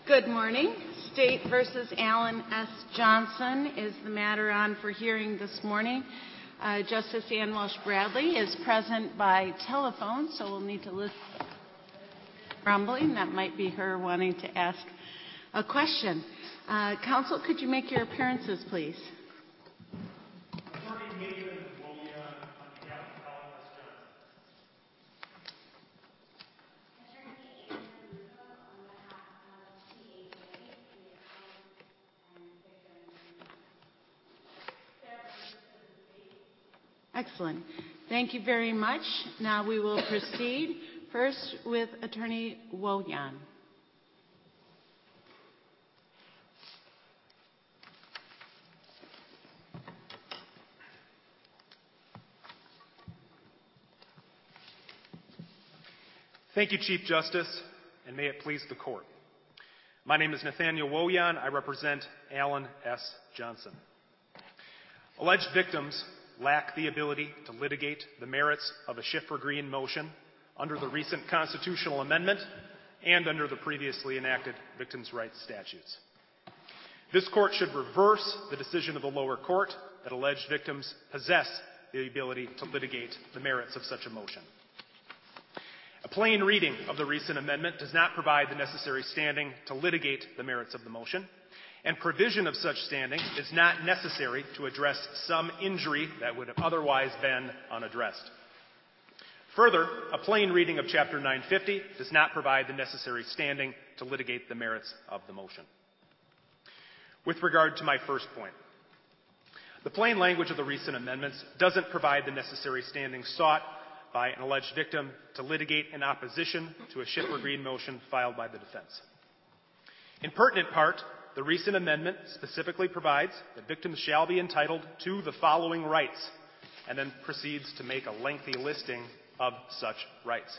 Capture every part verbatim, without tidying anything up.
Good morning. State versus Alan S. Johnson is the matter on for hearing this morning. Uh, Justice Ann Walsh Bradley is present by telephone, so we'll need to listen. Rumbling, that might be her wanting to ask a question. Uh, counsel, could you make your appearances, please? Excellent. Thank you very much. Now we will proceed first with Attorney Woyan. Thank you, Chief Justice, and may it please the Court. My name is Nathaniel Woyan. I represent Alan S. Johnson. Alleged victims lack the ability to litigate the merits of a Schiffer-Green motion under the recent constitutional amendment and under the previously enacted victims' rights statutes. This Court should reverse the decision of the lower court that alleged victims possess the ability to litigate the merits of such a motion. A plain reading of the recent amendment does not provide the necessary standing to litigate the merits of the motion, and provision of such standing is not necessary to address some injury that would have otherwise been unaddressed. Further, a plain reading of Chapter nine fifty does not provide the necessary standing to litigate the merits of the motion. With regard to my first point, the plain language of the recent amendments doesn't provide the necessary standing sought by an alleged victim to litigate in opposition to a Schiffer-Green motion filed by the defense. In pertinent part, the recent amendment specifically provides that victims shall be entitled to the following rights, and then proceeds to make a lengthy listing of such rights.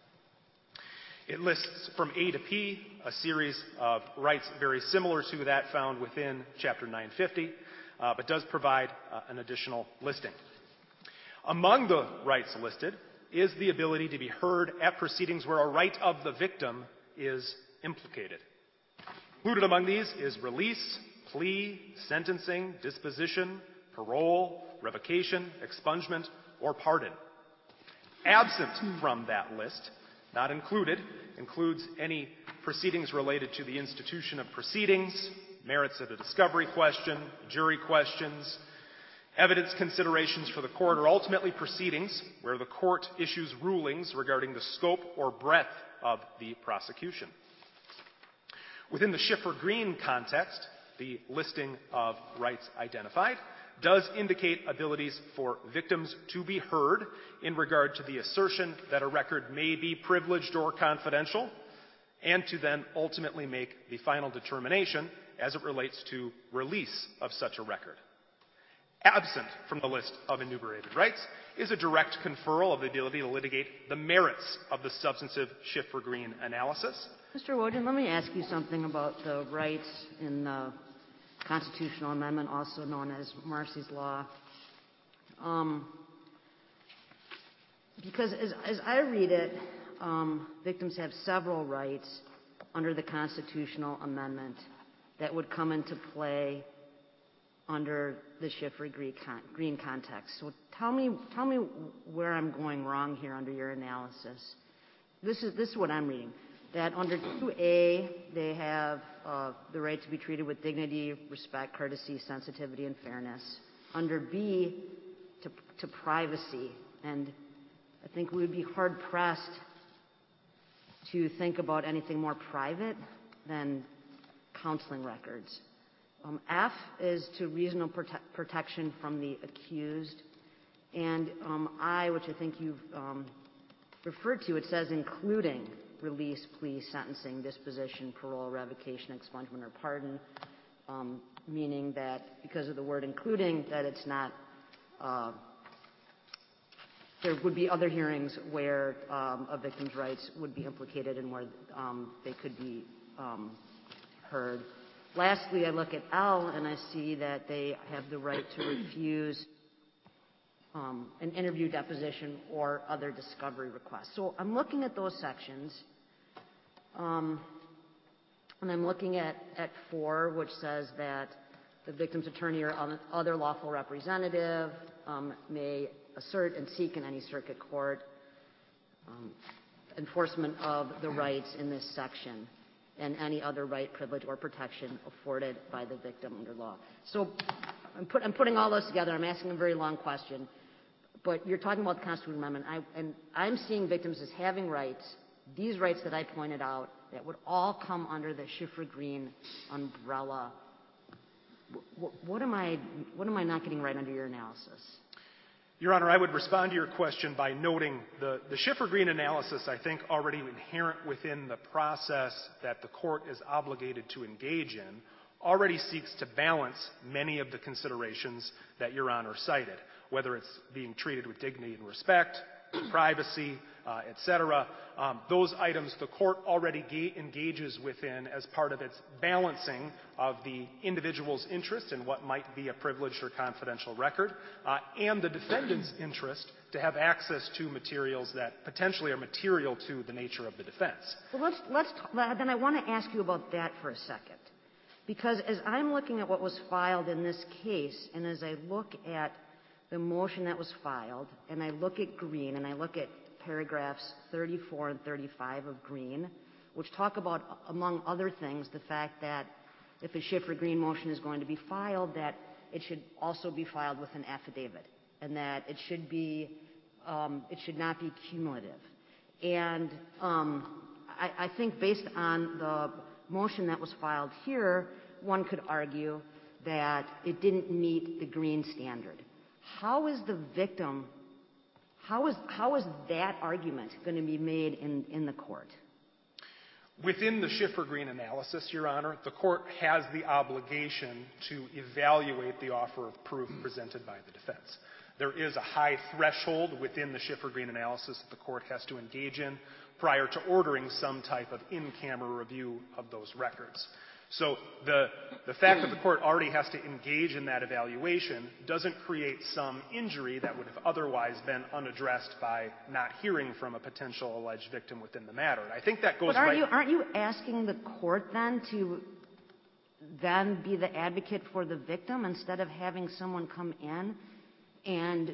It lists from A to P a series of rights very similar to that found within Chapter nine fifty, uh, but does provide uh, an additional listing. Among the rights listed is the ability to be heard at proceedings where a right of the victim is implicated. Included among these is release, plea, sentencing, disposition, parole, revocation, expungement, or pardon. Absent from that list, not included, includes any proceedings related to the institution of proceedings, merits of a discovery question, jury questions, evidence considerations for the court, or ultimately proceedings where the court issues rulings regarding the scope or breadth of the prosecution. Within the Schiffer-Green context, the listing of rights identified does indicate abilities for victims to be heard in regard to the assertion that a record may be privileged or confidential, and to then ultimately make the final determination as it relates to release of such a record. Absent from the list of enumerated rights is a direct conferral of the ability to litigate the merits of the substantive Schiffer-Green analysis. Mister Woyan, let me ask you something about the rights in the constitutional amendment, also known as Marsy's Law. Um, because as, as I read it, um, victims have several rights under the constitutional amendment that would come into play under the Schiffer-Green con- context. So tell me, tell me where I'm going wrong here under your analysis. This is, this is what I'm reading. That under two A, they have uh, the right to be treated with dignity, respect, courtesy, sensitivity, and fairness. Under B, to, to privacy. And I think we would be hard-pressed to think about anything more private than counseling records. Um, F is to reasonable prote- protection from the accused. And um, I, which I think you've um, referred to, it says including release, plea, sentencing, disposition, parole, revocation, expungement, or pardon, um, meaning that because of the word including, that it's not, uh, there would be other hearings where um, a victim's rights would be implicated and where um, they could be um, heard. Lastly, I look at L and I see that they have the right to refuse um, an interview, deposition, or other discovery requests. So I'm looking at those sections. Um, And I'm looking at, at four, which says that the victim's attorney or other lawful representative um, may assert and seek in any circuit court um, enforcement of the rights in this section and any other right, privilege, or protection afforded by the victim under law. So I'm, put, I'm putting all those together. I'm asking a very long question. But you're talking about the Constitutional Amendment, I, and I'm seeing victims as having rights, these rights that I pointed out, that would all come under the Schiffer-Green umbrella. What, what, am I, what am I not getting right under your analysis? Your Honor, I would respond to your question by noting the, the Schiffer-Green analysis, I think, already inherent within the process that the court is obligated to engage in, already seeks to balance many of the considerations that Your Honor cited, whether it's being treated with dignity and respect, privacy, uh, et cetera. Um, those items the court already ga- engages within as part of its balancing of the individual's interest in what might be a privileged or confidential record, uh, and the defendant's interest to have access to materials that potentially are material to the nature of the defense. Well, let's, let's t- then I want to ask you about that for a second. Because as I'm looking at what was filed in this case, and as I look at the motion that was filed, and I look at Green, and I look at paragraphs thirty-four and thirty-five of Green, which talk about, among other things, the fact that if a Schiffer-Green motion is going to be filed, that it should also be filed with an affidavit, and that it should be, um, it should not be cumulative. And um, I, I think based on the motion that was filed here, one could argue that it didn't meet the Green standard. How is the victim, how is, how is that argument going to be made in, in the court? Within the Schiffer-Green analysis, Your Honor, the court has the obligation to evaluate the offer of proof presented by the defense. There is a high threshold within the Schiffer-Green analysis that the court has to engage in prior to ordering some type of in-camera review of those records. So the, the fact that the court already has to engage in that evaluation doesn't create some injury that would have otherwise been unaddressed by not hearing from a potential alleged victim within the matter. And I think that goes but aren't right... you, aren't you asking the court then to then be the advocate for the victim instead of having someone come in and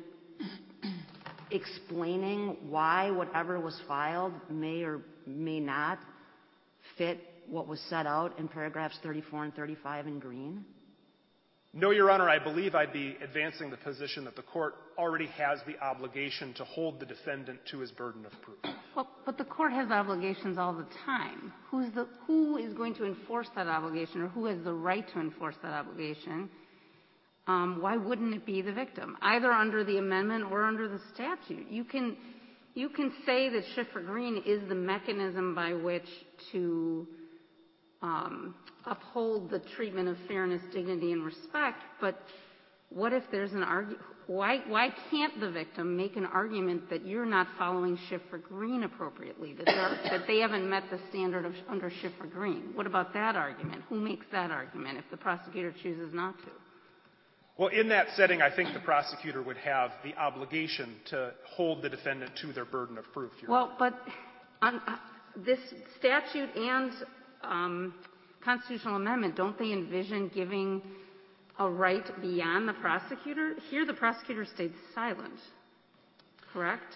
explaining why whatever was filed may or may not fit what was set out in paragraphs thirty-four and thirty-five in Green? No, Your Honor. I believe I'd be advancing the position that the court already has the obligation to hold the defendant to his burden of proof. Well, but the court has obligations all the time. Who's the, who is going to enforce that obligation, or who has the right to enforce that obligation? Um, why wouldn't it be the victim, either under the amendment or under the statute? You can, you can say that Schiffer-Green is the mechanism by which to um, uphold the treatment of fairness, dignity, and respect, but what if there's an argument? Why, why can't the victim make an argument that you're not following Schiffer-Green appropriately, that, that they haven't met the standard of, under Schiffer-Green? What about that argument? Who makes that argument if the prosecutor chooses not to? Well, in that setting, I think the prosecutor would have the obligation to hold the defendant to their burden of proof. Your well, but on, uh, this statute and um, constitutional amendment, don't they envision giving a right beyond the prosecutor? Here, the prosecutor stayed silent, correct?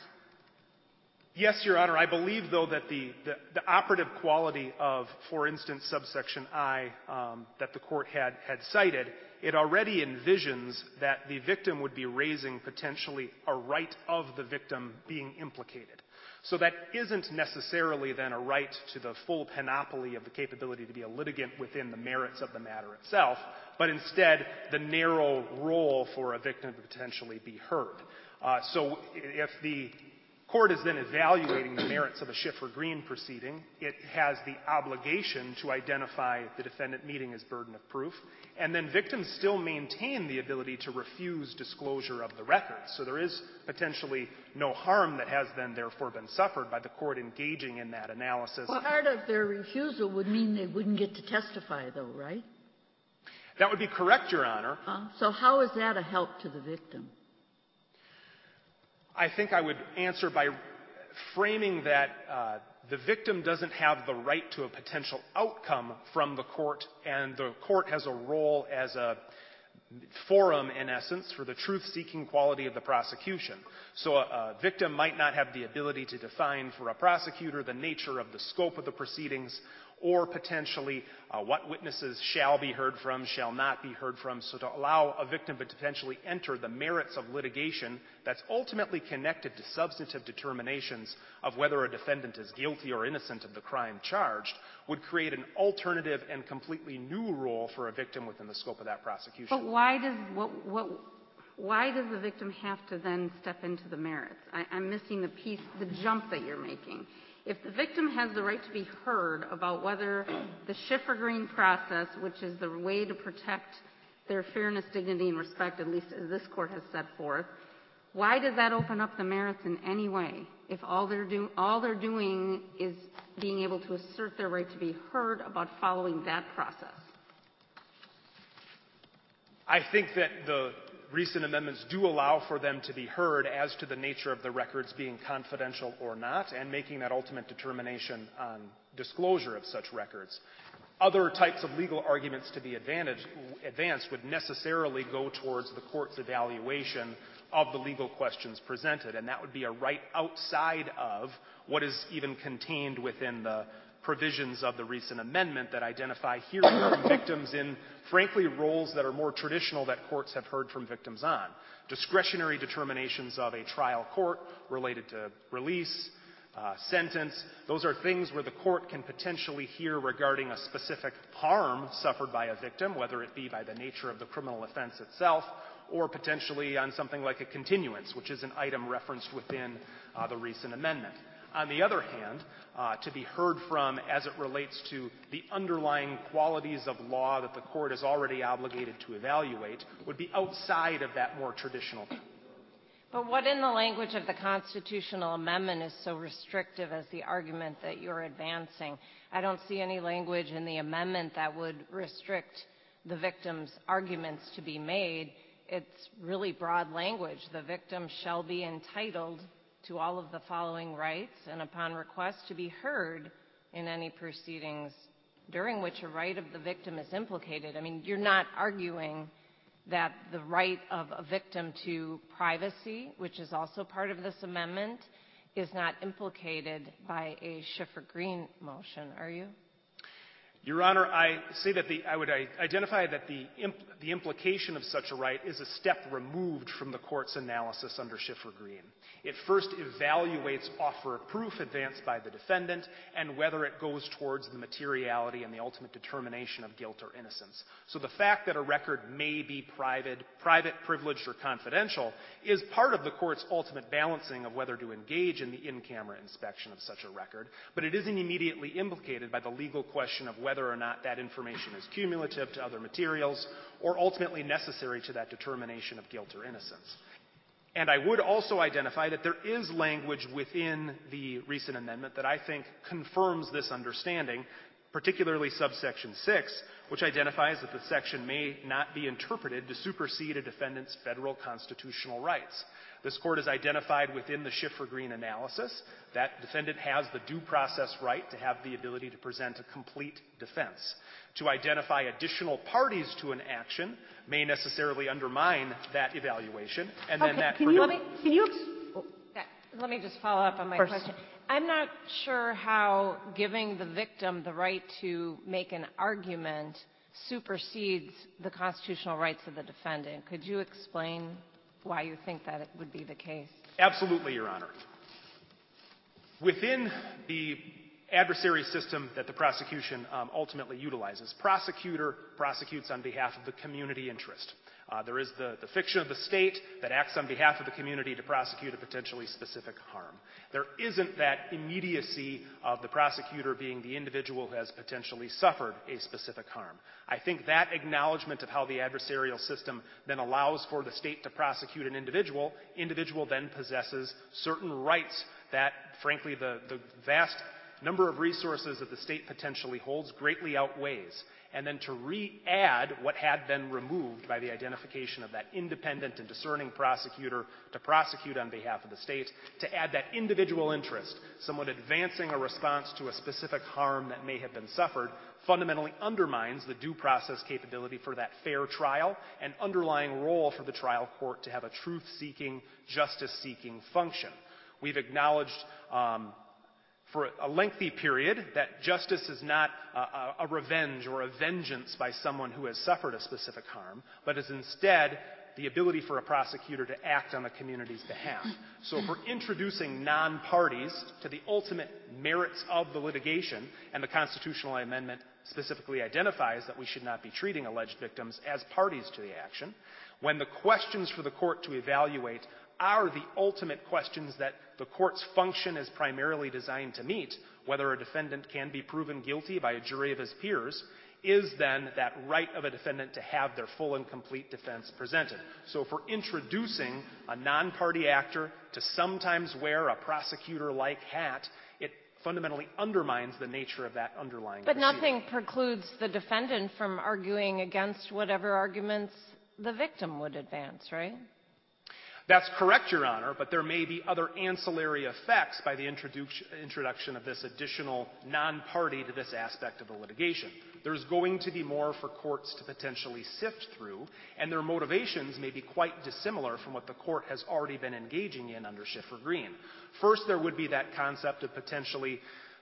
Yes, Your Honor. I believe, though, that the, the, the operative quality of, for instance, subsection I um, that the court had, had cited, it already envisions that the victim would be raising potentially a right of the victim being implicated. So that isn't necessarily then a right to the full panoply of the capability to be a litigant within the merits of the matter itself, but instead the narrow role for a victim to potentially be heard. Uh, so if the court is then evaluating the merits of a Schiffer-Green proceeding, it has the obligation to identify the defendant meeting his burden of proof, and then victims still maintain the ability to refuse disclosure of the records. So there is potentially no harm that has then therefore been suffered by the court engaging in that analysis. Well, part of their refusal would mean they wouldn't get to testify, though, right? That would be correct, Your Honor. Uh, so how is that a help to the victim? I think I would answer by framing that uh, the victim doesn't have the right to a potential outcome from the court, and the court has a role as a forum, in essence, for the truth-seeking quality of the prosecution. So a, a victim might not have the ability to define for a prosecutor the nature of the scope of the proceedings, or potentially uh, what witnesses shall be heard from, shall not be heard from. So to allow a victim to potentially enter the merits of litigation that's ultimately connected to substantive determinations of whether a defendant is guilty or innocent of the crime charged would create an alternative and completely new role for a victim within the scope of that prosecution. But why does what what why does the victim have to then step into the merits? I, I'm missing the piece, the jump that you're making. If the victim has the right to be heard about whether the Schiffer-Green process, which is the way to protect their fairness, dignity, and respect, at least as this court has set forth, why does that open up the merits in any way? If all they're, do, all they're doing is being able to assert their right to be heard about following that process? I think that the recent amendments do allow for them to be heard as to the nature of the records being confidential or not, and making that ultimate determination on disclosure of such records. Other types of legal arguments to be advanced would necessarily go towards the court's evaluation of the legal questions presented, and that would be a right outside of what is even contained within the provisions of the recent amendment that identify hearing from victims in, frankly, roles that are more traditional that courts have heard from victims on. Discretionary determinations of a trial court related to release, uh, sentence, those are things where the court can potentially hear regarding a specific harm suffered by a victim, whether it be by the nature of the criminal offense itself, or potentially on something like a continuance, which is an item referenced within uh, the recent amendment. On the other hand, uh, to be heard from as it relates to the underlying qualities of law that the court is already obligated to evaluate would be outside of that more traditional. But what in the language of the constitutional amendment is so restrictive as the argument that you're advancing? I don't see any language in the amendment that would restrict the victim's arguments to be made. It's really broad language. The victim shall be entitled to all of the following rights, and upon request to be heard in any proceedings during which a right of the victim is implicated. I mean, you're not arguing that the right of a victim to privacy, which is also part of this amendment, is not implicated by a Schiffer-Green motion, are you? Your Honor, I say that the, I would identify that the, imp, the implication of such a right is a step removed from the court's analysis under Schiffer-Green. It first evaluates offer of proof advanced by the defendant and whether it goes towards the materiality and the ultimate determination of guilt or innocence. So the fact that a record may be private, private, privileged, or confidential is part of the court's ultimate balancing of whether to engage in the in-camera inspection of such a record, but it isn't immediately implicated by the legal question of whether or not that information is cumulative to other materials or ultimately necessary to that determination of guilt or innocence. And I would also identify that there is language within the recent amendment that I think confirms this understanding, particularly subsection six, which identifies that the section may not be interpreted to supersede a defendant's federal constitutional rights. This court has identified within the Schiffer-Green analysis that defendant has the due process right to have the ability to present a complete defense. To identify additional parties to an action may necessarily undermine that evaluation, and then okay, that... Can you, can you oh. Let me just follow up on my First. question. I'm not sure how giving the victim the right to make an argument supersedes the constitutional rights of the defendant. Could you explain why you think that it would be the case? Absolutely, Your Honor. Within the adversary system that the prosecution um, ultimately utilizes, prosecutor prosecutes on behalf of the community interest. Uh, there is the, the fiction of the state that acts on behalf of the community to prosecute a potentially specific harm. There isn't that immediacy of the prosecutor being the individual who has potentially suffered a specific harm. I think that acknowledgement of how the adversarial system then allows for the state to prosecute an individual, individual then possesses certain rights that, frankly, the, the vast number of resources that the state potentially holds greatly outweighs. And then to re-add what had been removed by the identification of that independent and discerning prosecutor to prosecute on behalf of the state, to add that individual interest, someone advancing a response to a specific harm that may have been suffered, fundamentally undermines the due process capability for that fair trial and underlying role for the trial court to have a truth-seeking, justice-seeking function. We've acknowledged um, for a lengthy period that justice is not a, a, a revenge or a vengeance by someone who has suffered a specific harm, but is instead the ability for a prosecutor to act on the community's behalf. So if we're introducing non-parties to the ultimate merits of the litigation, and the constitutional amendment specifically identifies that we should not be treating alleged victims as parties to the action, when the questions for the court to evaluate are the ultimate questions that the court's function is primarily designed to meet, whether a defendant can be proven guilty by a jury of his peers, is then that right of a defendant to have their full and complete defense presented. So if we're introducing a non-party actor to sometimes wear a prosecutor-like hat, it fundamentally undermines the nature of that underlying But proceeding. nothing precludes the defendant from arguing against whatever arguments the victim would advance, right? That's correct, Your Honor, but there may be other ancillary effects by the introdu- introduction of this additional non-party to this aspect of the litigation. There's going to be more for courts to potentially sift through, and their motivations may be quite dissimilar from what the court has already been engaging in under Schiffer-Green. First, there would be that concept of potentially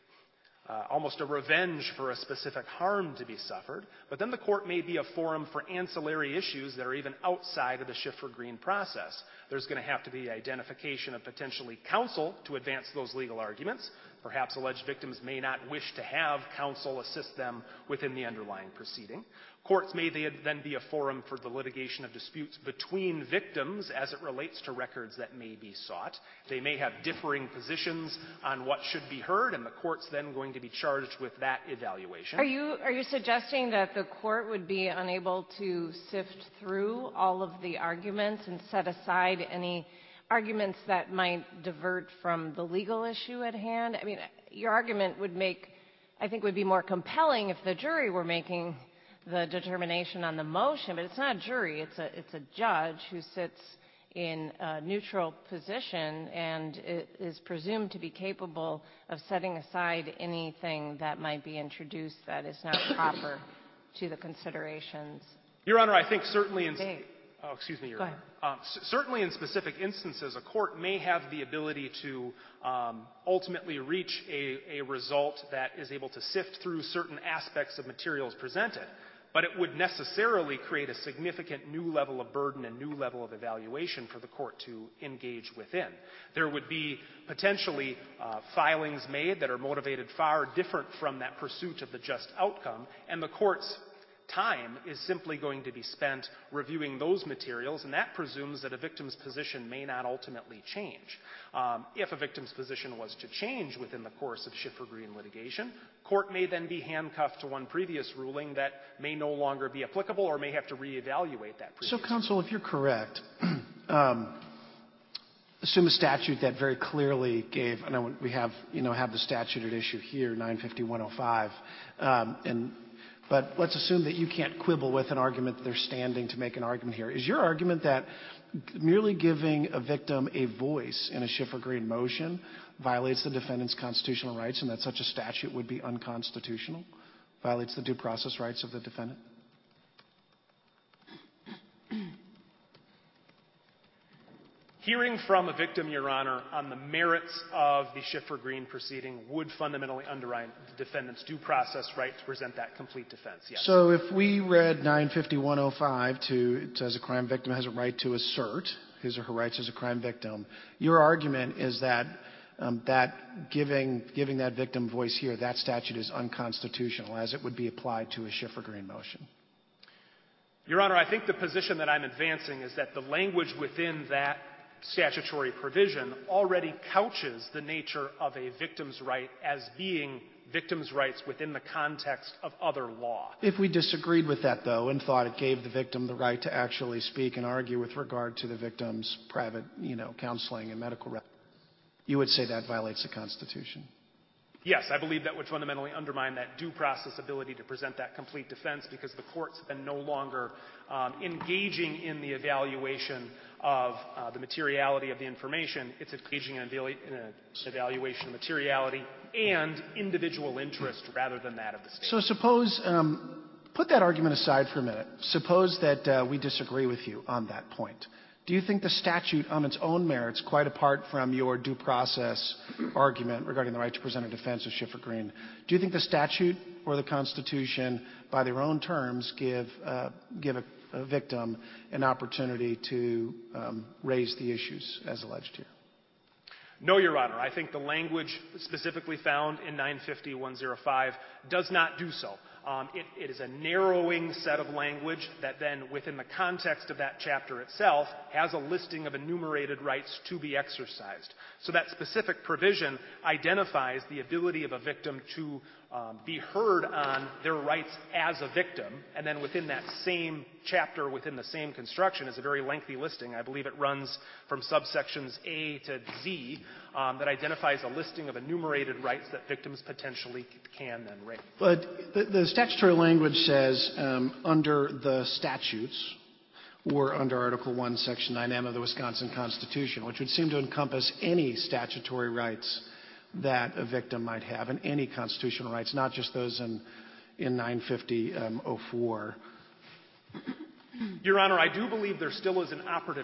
Uh, almost a revenge for a specific harm to be suffered, but then the court may be a forum for ancillary issues that are even outside of the Schiffer-Green process. There's going to have to be identification of potentially counsel to advance those legal arguments. Perhaps alleged victims may not wish to have counsel assist them within the underlying proceeding. Courts may then be a forum for the litigation of disputes between victims as it relates to records that may be sought. They may have differing positions on what should be heard, and the court's then going to be charged with that evaluation. Are you, are you suggesting that the court would be unable to sift through all of the arguments and set aside any arguments that might divert from the legal issue at hand? I mean, your argument would make, I think, would be more compelling if the jury were making the determination on the motion, but it's not a jury, it's a, it's a judge who sits in a neutral position and is presumed to be capable of setting aside anything that might be introduced that is not proper to the considerations. Your Honor, I think certainly in... Dave. Oh, excuse me, Your Go Honor. Um, c- certainly in specific instances, a court may have the ability to um, ultimately reach a, a result that is able to sift through certain aspects of materials presented, but it would necessarily create a significant new level of burden and new level of evaluation for the court to engage within. There would be potentially uh, filings made that are motivated far different from that pursuit of the just outcome, and the court's time is simply going to be spent reviewing those materials, and that presumes that a victim's position may not ultimately change. Um, if a victim's position was to change within the course of Schiffer-Green litigation, court may then be handcuffed to one previous ruling that may no longer be applicable or may have to reevaluate that previous So, counsel, if you're correct, um, assume a statute that very clearly gave, I know we have, you know, have the statute at issue here, nine fifty-one oh five, um, and but let's assume that you can't quibble with an argument that they're standing to make an argument here. Is your argument that merely giving a victim a voice in a Schiffer-Green motion violates the defendant's constitutional rights and that such a statute would be unconstitutional, violates the due process rights of the defendant? Hearing from a victim, Your Honor, on the merits of the Schiffer-Green proceeding would fundamentally undermine the defendant's due process right to present that complete defense, yes. So if we read nine fifty-one oh five to, to as a crime victim has a right to assert his or her rights as a crime victim, your argument is that um, that giving, giving that victim voice here, that statute is unconstitutional as it would be applied to a Schiffer-Green motion. Your Honor, I think the position that I'm advancing is that the language within that statutory provision already couches the nature of a victim's right as being victim's rights within the context of other law. If we disagreed with that, though, and thought it gave the victim the right to actually speak and argue with regard to the victim's private, you know, counseling and medical records, you would say that violates the Constitution? Yes, I believe that would fundamentally undermine that due process ability to present that complete defense, because the court's then no longer um, engaging in the evaluation of uh, the materiality of the information. It's engaging in, evalu- in an evaluation of materiality and individual interest rather than that of the state. So suppose, um, put that argument aside for a minute. Suppose that uh, we disagree with you on that point. Do you think the statute on its own merits, quite apart from your due process argument regarding the right to present a defense of Schiffer-Green, do you think the statute or the Constitution, by their own terms, give, uh, give a, a victim an opportunity to um, raise the issues as alleged here? No, Your Honor. I think the language specifically found in nine fifty dash one oh five does not do so. Um, it, it is a narrowing set of language that then, within the context of that chapter itself, has a listing of enumerated rights to be exercised. So that specific provision identifies the ability of a victim to um, be heard on their rights as a victim, and then within that same chapter, within the same construction, is a very lengthy listing. I believe it runs from subsections A to Z um, that identifies a listing of enumerated rights that victims potentially can then raise. But the, the statutory language says um, under the statutes or under Article one, Section nine M of the Wisconsin Constitution, which would seem to encompass any statutory rights that a victim might have and any constitutional rights, not just those in, in nine fifty dash oh four. Your Honor, I do believe there still is an operative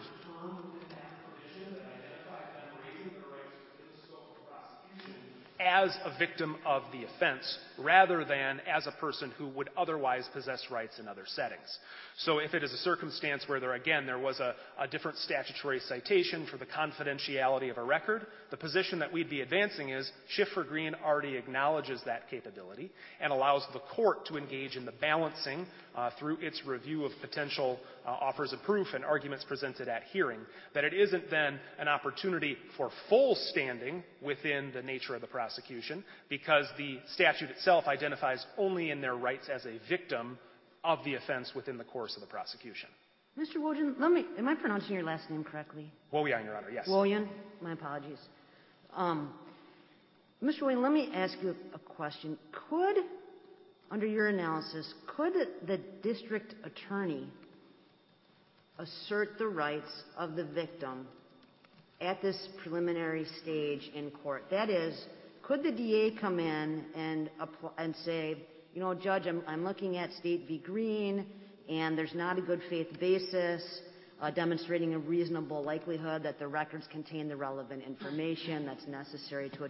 as a victim of the offense rather than as a person who would otherwise possess rights in other settings. So if it is a circumstance where there, again, there was a, a different statutory citation for the confidentiality of a record, the position that we'd be advancing is Schiffer-Green already acknowledges that capability and allows the court to engage in the balancing uh, through its review of potential uh, offers of proof and arguments presented at hearing, that it isn't then an opportunity for full standing within the nature of the prosecution, because the statute itself identifies only in their rights as a victim of the offense within the course of the prosecution. Mister Wojan, let me, am I pronouncing your last name correctly? Woyan, Your Honor, yes. Woyan, my apologies. Um, Mister Woyan, let me ask you a question. Could, under your analysis, could the district attorney assert the rights of the victim at this preliminary stage in court? That is, could the D A come in and, apply, and say, you know, Judge, I'm, I'm looking at State v. Green, and there's not a good faith basis uh, demonstrating a reasonable likelihood that the records contain the relevant information that's necessary to it.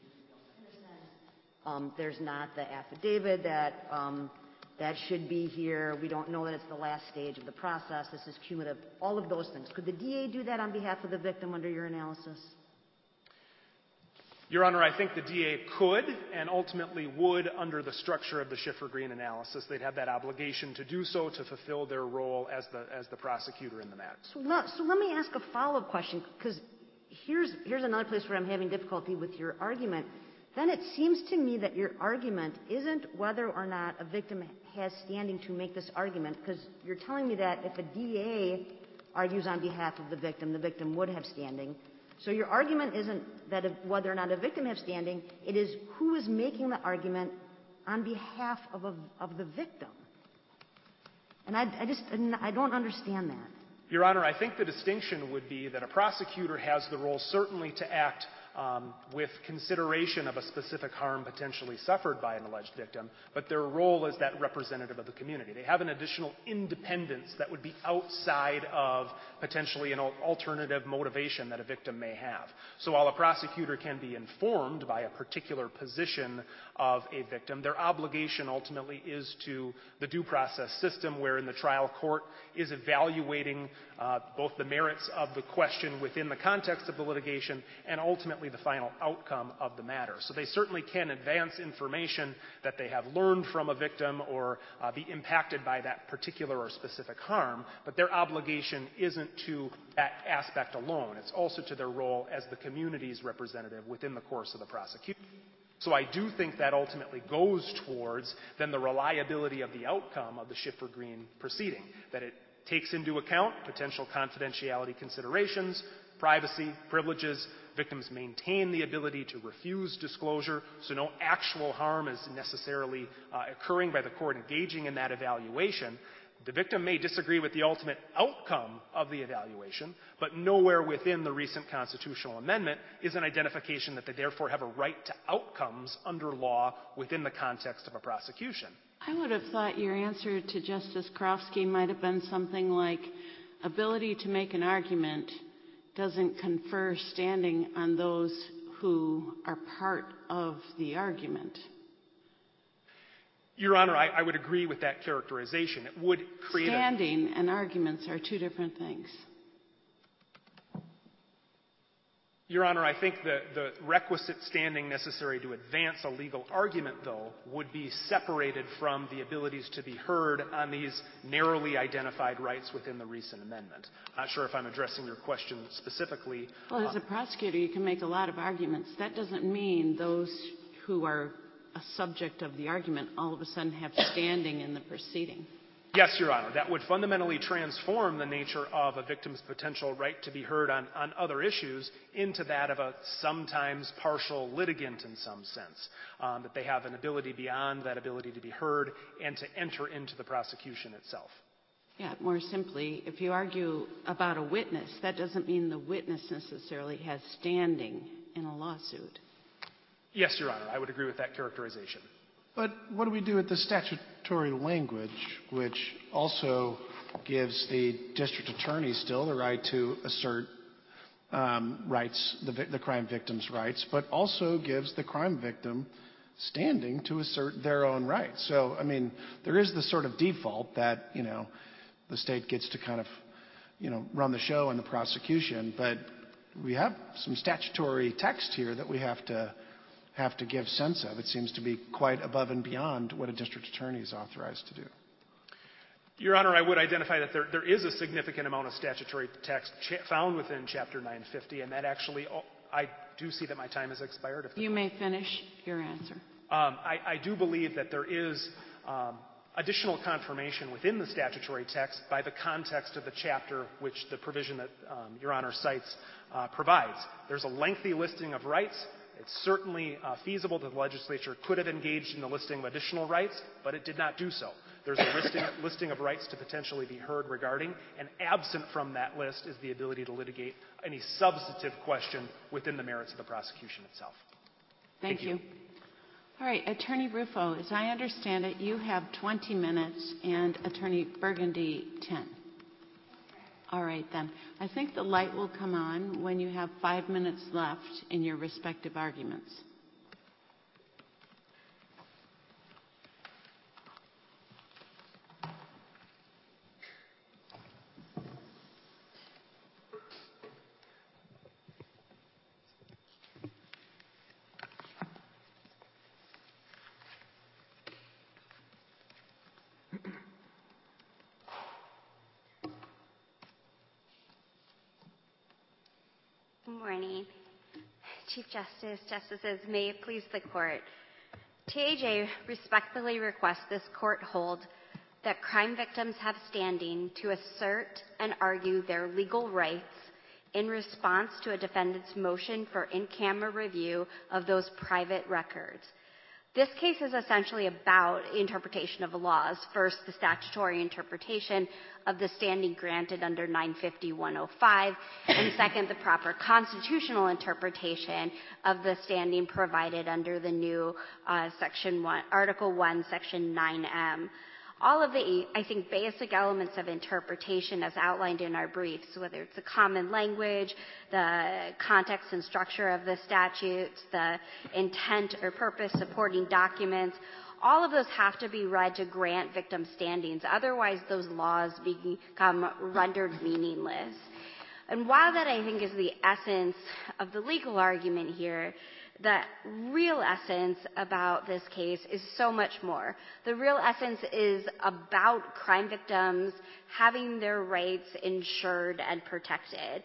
Um, there's not the affidavit that um, that should be here. We don't know that it's the last stage of the process. This is cumulative. All of those things. Could the D A do that on behalf of the victim under your analysis? Your Honor, I think the D A could and ultimately would under the structure of the Schiffer-Green analysis. They'd have that obligation to do so to fulfill their role as the, as the prosecutor in the matter. So, so let me ask a follow-up question, because here's, here's another place where I'm having difficulty with your argument. Then it seems to me that your argument isn't whether or not a victim has standing to make this argument, because you're telling me that if a D A argues on behalf of the victim, the victim would have standing. So your argument isn't that if, whether or not a victim has standing, it is who is making the argument on behalf of, a, of the victim. And I, I just I don't understand that. Your Honor, I think the distinction would be that a prosecutor has the role certainly to act um, with consideration of a specific harm potentially suffered by an alleged victim, but their role is that representative of the community. They have an additional independence that would be outside of potentially an alternative motivation that a victim may have. So while a prosecutor can be informed by a particular position of a victim, their obligation ultimately is to the due process system, where in the trial court is evaluating uh, both the merits of the question within the context of the litigation and ultimately the final outcome of the matter. So they certainly can advance information that they have learned from a victim or uh, be impacted by that particular or specific harm, but their obligation isn't to that aspect alone. It's also to their role as the community's representative within the course of the prosecution. So I do think that ultimately goes towards then the reliability of the outcome of the Schiffer-Green proceeding, that it takes into account potential confidentiality considerations, privacy, privileges. Victims maintain the ability to refuse disclosure, so no actual harm is necessarily uh, occurring by the court engaging in that evaluation. The victim may disagree with the ultimate outcome of the evaluation, but nowhere within the recent constitutional amendment is an identification that they therefore have a right to outcomes under law within the context of a prosecution. I would have thought your answer to Justice Karofsky might have been something like, ability to make an argument doesn't confer standing on those who are part of the argument. Your Honor, I, I would agree with that characterization. It would create Standing and arguments are two different things. Your Honor, I think the, the requisite standing necessary to advance a legal argument, though, would be separated from the abilities to be heard on these narrowly identified rights within the recent amendment. I'm not sure if I'm addressing your question specifically. Well, as a prosecutor, you can make a lot of arguments. That doesn't mean those who are a subject of the argument all of a sudden have standing in the proceeding. Yes, Your Honor. That would fundamentally transform the nature of a victim's potential right to be heard on, on other issues into that of a sometimes partial litigant in some sense, um, that they have an ability beyond that ability to be heard and to enter into the prosecution itself. Yeah, more simply, if you argue about a witness, that doesn't mean the witness necessarily has standing in a lawsuit. Yes, Your Honor. I would agree with that characterization. But what do we do with the statutory language, which also gives the district attorney still the right to assert um, rights, the, the crime victim's rights, but also gives the crime victim standing to assert their own rights? So, I mean, there is the sort of default that, you know, the state gets to kind of, you know, run the show in the prosecution, but we have some statutory text here that we have to have to give sense of. It seems to be quite above and beyond what a district attorney is authorized to do. Your Honor, I would identify that there, there is a significant amount of statutory text cha- found within Chapter nine fifty, and that actually, oh, I do see that my time has expired. If You may finish your answer. Um, I, I do believe that there is um, additional confirmation within the statutory text by the context of the chapter which the provision that um, Your Honor cites uh, provides. There's a lengthy listing of rights. It's certainly uh, feasible that the legislature could have engaged in the listing of additional rights, but it did not do so. There's a listing, listing of rights to potentially be heard regarding, and absent from that list is the ability to litigate any substantive question within the merits of the prosecution itself. Thank, Thank you. you. All right, Attorney Rufo, as I understand it, you have twenty minutes and Attorney Burgundy ten. All right, then. I think the light will come on when you have five minutes left in your respective arguments. Good morning. Chief Justice, Justices, may it please the Court. T A J respectfully requests this Court hold that crime victims have standing to assert and argue their legal rights in response to a defendant's motion for in-camera review of those private records. This case is essentially about interpretation of the laws. First, the statutory interpretation of the standing granted under nine fifty dash one oh five, and second, the proper constitutional interpretation of the standing provided under the new uh, Section one, Article one, Section nine M. All of the, I think, basic elements of interpretation as outlined in our briefs, whether it's the common language, the context and structure of the statutes, the intent or purpose supporting documents, all of those have to be read to grant victim standings. Otherwise, those laws become rendered meaningless. And while that, I think, is the essence of the legal argument here, the real essence about this case is so much more. The real essence is about crime victims having their rights ensured and protected.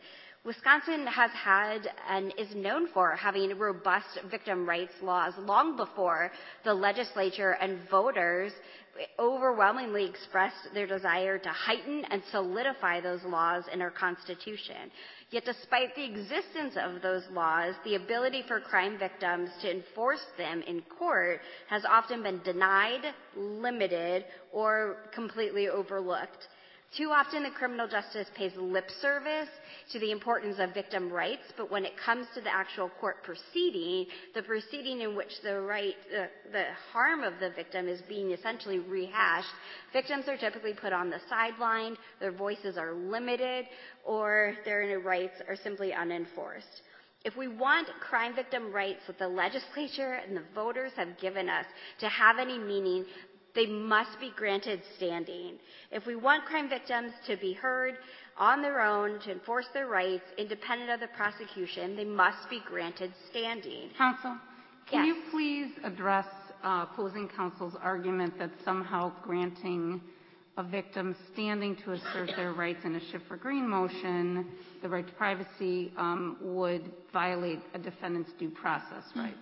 Wisconsin has had and is known for having robust victim rights laws long before the legislature and voters overwhelmingly expressed their desire to heighten and solidify those laws in our Constitution. Yet despite the existence of those laws, the ability for crime victims to enforce them in court has often been denied, limited, or completely overlooked. Too often, the criminal justice pays lip service to the importance of victim rights, but when it comes to the actual court proceeding, the proceeding in which the right, uh, the harm of the victim is being essentially rehashed, victims are typically put on the sideline, their voices are limited, or their rights are simply unenforced. If we want crime victim rights that the legislature and the voters have given us to have any meaning, they must be granted standing. If we want crime victims to be heard on their own, to enforce their rights, independent of the prosecution, they must be granted standing. Counsel, can Yes. you please address uh, opposing counsel's argument that somehow granting a victim standing to assert their rights in a Schiffer-Green motion, the right to privacy, um, would violate a defendant's due process rights?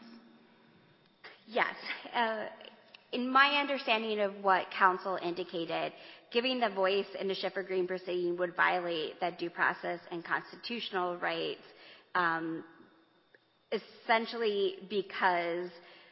Yes. Uh, In my understanding of what counsel indicated, giving the voice in a Schiffer-Green proceeding would violate that due process and constitutional rights, um, essentially because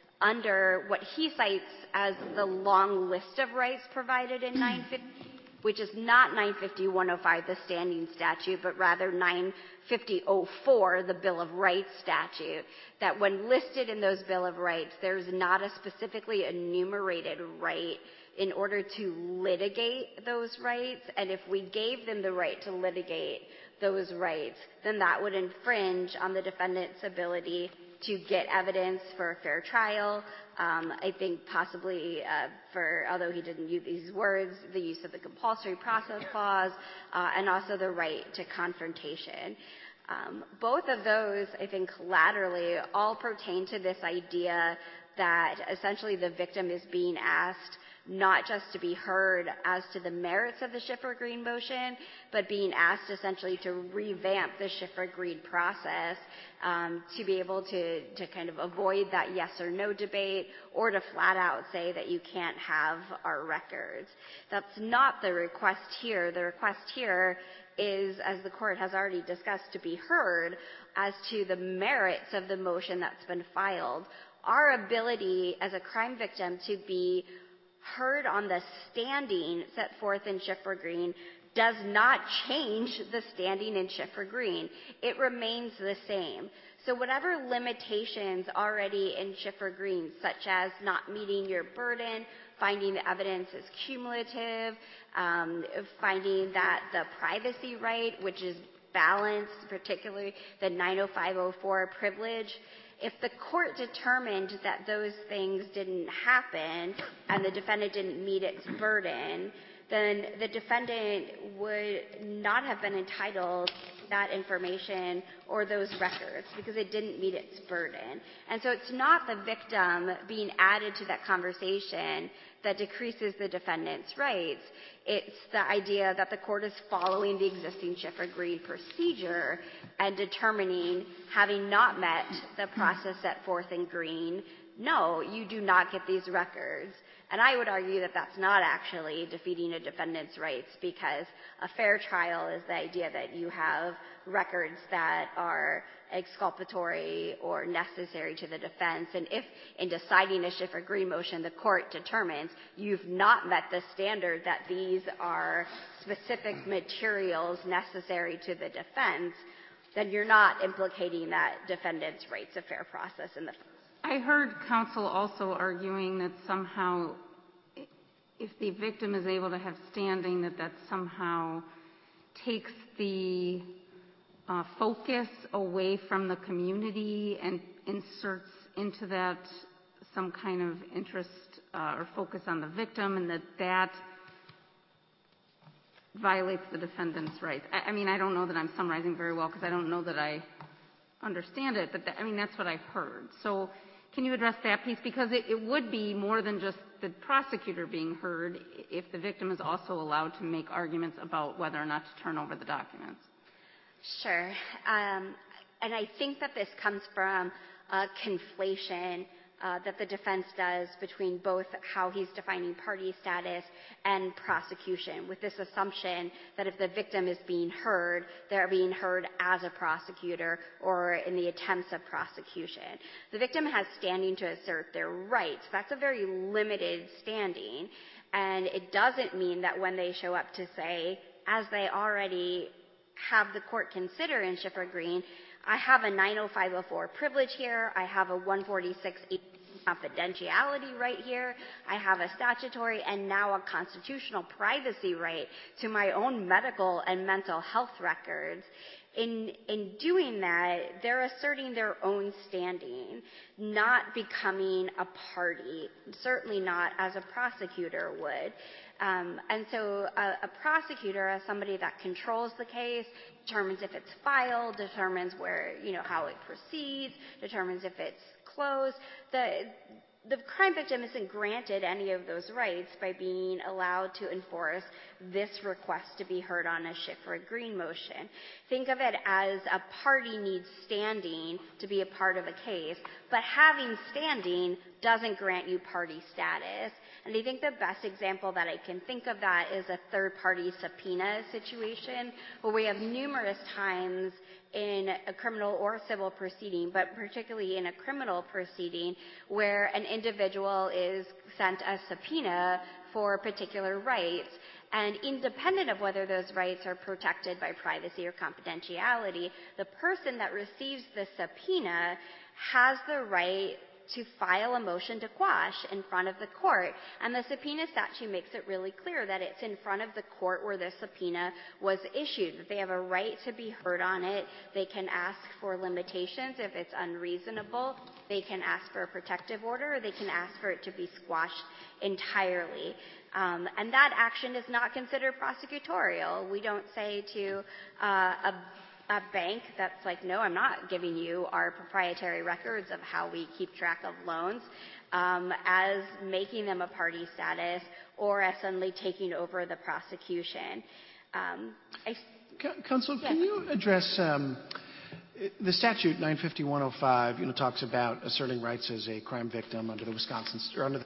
under what he cites as the long list of rights provided in nine fifty, which is not nine fifty dash one oh five, the standing statute, but rather nine fifty dash oh four, the Bill of Rights statute, that when listed in those Bill of Rights, there's not a specifically enumerated right in order to litigate those rights. And if we gave them the right to litigate those rights, then that would infringe on the defendant's ability to get evidence for a fair trial. Um, I think possibly uh, for, although he didn't use these words, the use of the compulsory process clause, uh, and also the right to confrontation. Um, both of those, I think, collaterally all pertain to this idea that essentially the victim is being asked not just to be heard as to the merits of the Schiffer-Green motion, but being asked essentially to revamp the Schiffer-Green process um, to be able to, to kind of avoid that yes or no debate, or to flat out say that you can't have our records. That's not the request here. The request here is, as the court has already discussed, to be heard as to the merits of the motion that's been filed. Our ability as a crime victim to be heard on the standing set forth in Schiffer-Green does not change the standing in Schiffer-Green. It remains the same. So whatever limitations already in Schiffer-Green, such as not meeting your burden, finding the evidence is cumulative, um, finding that the privacy right, which is balanced, particularly the nine oh five oh four privilege, if the court determined that those things didn't happen and the defendant didn't meet its burden, then the defendant would not have been entitled to that information or those records because it didn't meet its burden. And so it's not the victim being added to that conversation that decreases the defendant's rights. It's the idea that the court is following the existing Schiffer-Green procedure and determining, having not met the process set forth in Green, no, you do not get these records. And I would argue that that's not actually defeating a defendant's rights, because a fair trial is the idea that you have records that are exculpatory or necessary to the defense. And if in deciding a Schiffer-Green motion the court determines you've not met the standard that these are specific materials necessary to the defense, then you're not implicating that defendant's rights of fair process in the I heard counsel also arguing that somehow if the victim is able to have standing, that that somehow takes the uh, focus away from the community and inserts into that some kind of interest uh, or focus on the victim, and that that violates the defendant's rights. I, I mean, I don't know that I'm summarizing very well because I don't know that I understand it, but th- I mean, that's what I heard. So can you address that piece? Because it, it would be more than just the prosecutor being heard if the victim is also allowed to make arguments about whether or not to turn over the documents. Sure. Um, and I think that this comes from a conflation uh, that the defense does between both how he's defining party status and prosecution, with this assumption that if the victim is being heard, they're being heard as a prosecutor or in the attempts of prosecution. The victim has standing to assert their rights. That's a very limited standing, and it doesn't mean that when they show up to say, as they already have the court consider in Schiffer-Green, I have a nine oh five oh four privilege here, I have a one forty-six confidentiality right here, I have a statutory and now a constitutional privacy right to my own medical and mental health records. In, in doing that, they're asserting their own standing, not becoming a party, certainly not as a prosecutor would. Um, and so a, a prosecutor, as somebody that controls the case, determines if it's filed, determines where, you know, how it proceeds, determines if it's closed. The, the crime victim isn't granted any of those rights by being allowed to enforce this request to be heard on a Schiffer-Green motion. Think of it as a party needs standing to be a part of a case, but having standing doesn't grant you party status. And I think the best example that I can think of that is a third-party subpoena situation, where we have numerous times in a criminal or civil proceeding, but particularly in a criminal proceeding, where an individual is sent a subpoena for particular rights. And independent of whether those rights are protected by privacy or confidentiality, the person that receives the subpoena has the right to file a motion to quash in front of the court. And the subpoena statute makes it really clear that it's in front of the court where the subpoena was issued, that they have a right to be heard on it. They can ask for limitations if it's unreasonable. They can ask for a protective order, or they can ask for it to be squashed entirely. Um, and that action is not considered prosecutorial. We don't say to uh, a a bank that's like, no, I'm not giving you our proprietary records of how we keep track of loans, um, as making them a party status or as suddenly taking over the prosecution. Um, I, Counsel, yes. Can you address um, the statute nine fifty-one oh five? You know, talks about asserting rights as a crime victim under the Wisconsin or under the.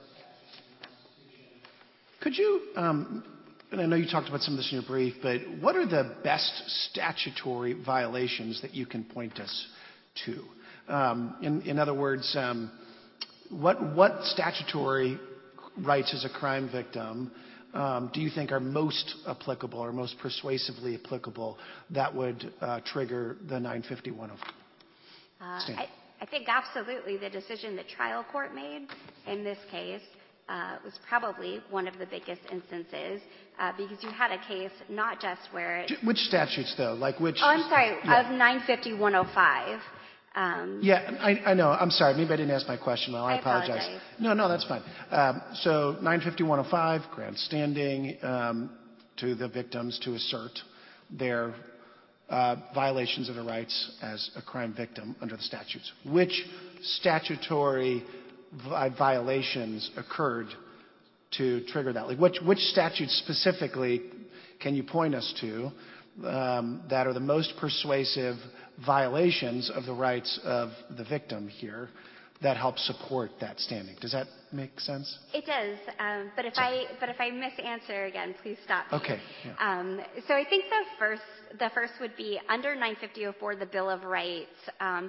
Could you? Um, And I know you talked about some of this in your brief, but what are the best statutory violations that you can point us to? Um, in, in other words, um, what, what statutory rights as a crime victim um, do you think are most applicable or most persuasively applicable that would uh, trigger the nine fifty-one oh five? Uh, I, I think absolutely the decision the trial court made in this case Uh, was probably one of the biggest instances, uh, because you had a case not just where it, Which statutes, though? Like which? Oh, I'm sorry, yeah. of nine fifty-one oh five. Um, yeah, I, I know. I'm sorry. Maybe I didn't ask my question well. I, I apologize. apologize. No, no, that's fine. Um, so nine fifty-one oh five, grant standing um, to the victims to assert their uh, violations of their rights as a crime victim under the statutes. Which statutory violations occurred to trigger that? Like, which, which statutes specifically can you point us to um, that are the most persuasive violations of the rights of the victim here that help support that standing? Does that make sense? It does, um, but if Sorry. I but if I misanswer again, please stop me. Okay. Yeah. Um, so I think the first the first would be under nine fifty oh four, the Bill of Rights. Um,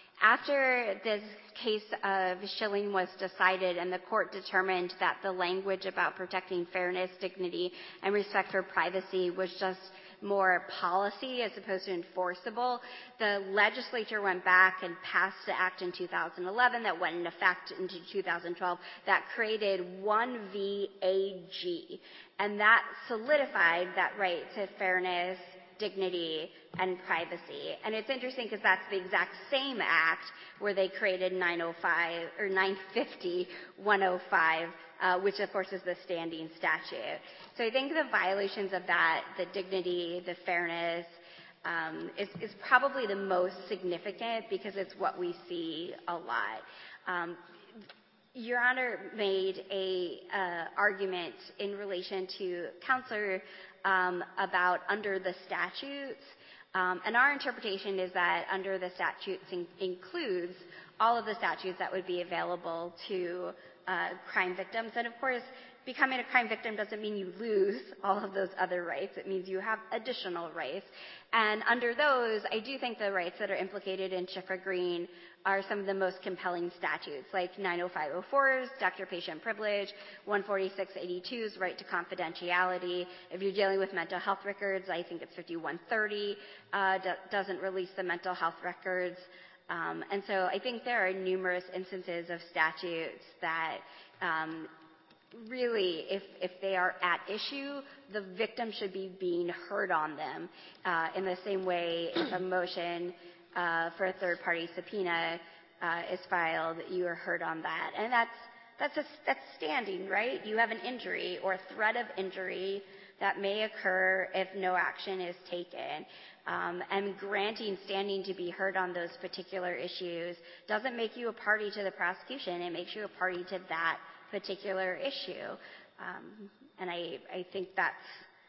After this case of Schilling was decided and the court determined that the language about protecting fairness, dignity, and respect for privacy was just more policy as opposed to enforceable, the legislature went back and passed the act in two thousand eleven that went into effect into two thousand twelve that created one V A G, and that solidified that right to fairness, dignity, and privacy. And it's interesting because that's the exact same act where they created nine oh five or nine fifty one oh five, uh, which of course is the standing statute. So I think the violations of that, the dignity, the fairness, um, is, is probably the most significant because it's what we see a lot. Um, Your Honor made a uh, argument in relation to Counselor um, about under the statutes. Um, and our interpretation is that under the statutes in- includes all of the statutes that would be available to uh, crime victims. And of course, becoming a crime victim doesn't mean you lose all of those other rights. It means you have additional rights. And under those, I do think the rights that are implicated in Schiffer-Green are some of the most compelling statutes, like nine oh five oh four's doctor-patient privilege, one forty-six eighty-two's right to confidentiality. If you're dealing with mental health records, I think it's fifty-one thirty uh, d- doesn't release the mental health records. Um, and so I think there are numerous instances of statutes that um, really, if, if they are at issue, the victim should be being heard on them uh, in the same way if a motion uh, for a third-party subpoena uh, is filed, you are heard on that. And that's, that's, a, that's standing, right? You have an injury or threat of injury that may occur if no action is taken. Um, and granting standing to be heard on those particular issues doesn't make you a party to the prosecution. It makes you a party to that particular issue. Um, and I, I think that's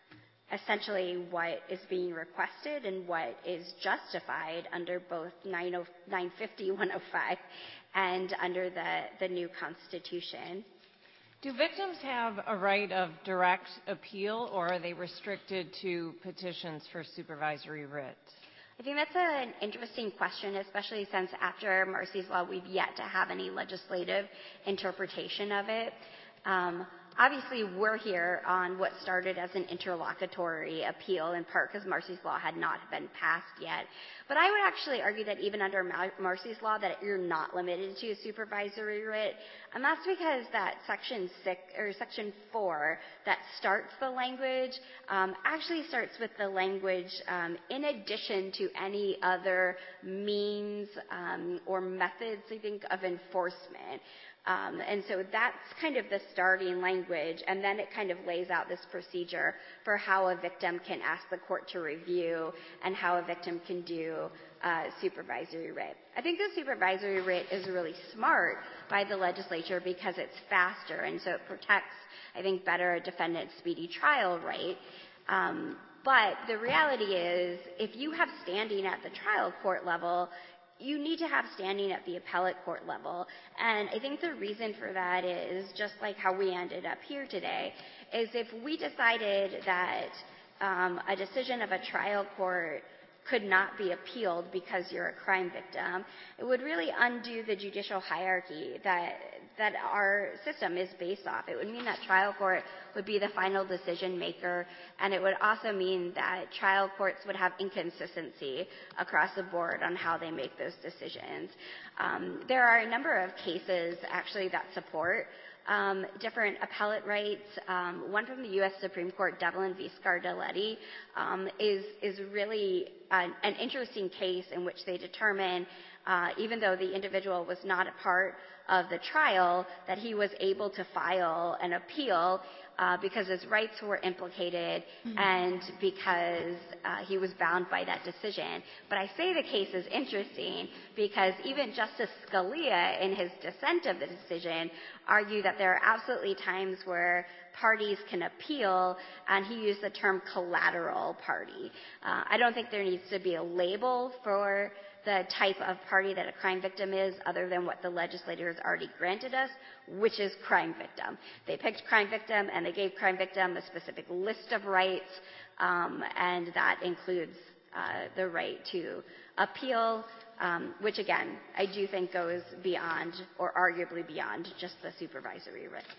essentially what is being requested and what is justified under both nine fifty, one oh five and under the, the new Constitution. Do victims have a right of direct appeal, or are they restricted to petitions for supervisory writ? I think that's an interesting question, especially since after Marsy's Law, we've yet to have any legislative interpretation of it. Um, obviously, we're here on what started as an interlocutory appeal, in part because Marsy's Law had not been passed yet. But I would actually argue that even under Marsy's Law, that you're not limited to a supervisory writ, and that's because that Section six or Section four that starts the language um, actually starts with the language um, in addition to any other means um, or methods, I think, of enforcement. Um, and so that's kind of the starting language, and then it kind of lays out this procedure for how a victim can ask the court to review and how a victim can do uh, supervisory writ. I think the supervisory writ is really smart by the legislature because it's faster, and so it protects, I think, better a defendant's speedy trial right. Um, but the reality is, if you have standing at the trial court level, you need to have standing at the appellate court level. And I think the reason for that is, just like how we ended up here today, is if we decided that um, a decision of a trial court could not be appealed because you're a crime victim, it would really undo the judicial hierarchy that that our system is based off. It would mean that trial court would be the final decision maker, and it would also mean that trial courts would have inconsistency across the board on how they make those decisions. Um, there are a number of cases, actually, that support Um, different appellate rights. Um, one from the U S Supreme Court, Devlin v. Scardelletti, um, is is really an, an interesting case in which they determine, uh, even though the individual was not a part of the trial, that he was able to file an appeal uh, because his rights were implicated mm-hmm. and because uh, he was bound by that decision. But I say the case is interesting because even Justice Scalia, in his dissent of the decision, argued that there are absolutely times where parties can appeal, and he used the term collateral party. Uh, I don't think there needs to be a label for the type of party that a crime victim is other than what the legislature has already granted us, which is crime victim. They picked crime victim, and they gave crime victim a specific list of rights, um, and that includes uh, the right to appeal, um, which, again, I do think goes beyond, or arguably beyond, just the supervisory writ.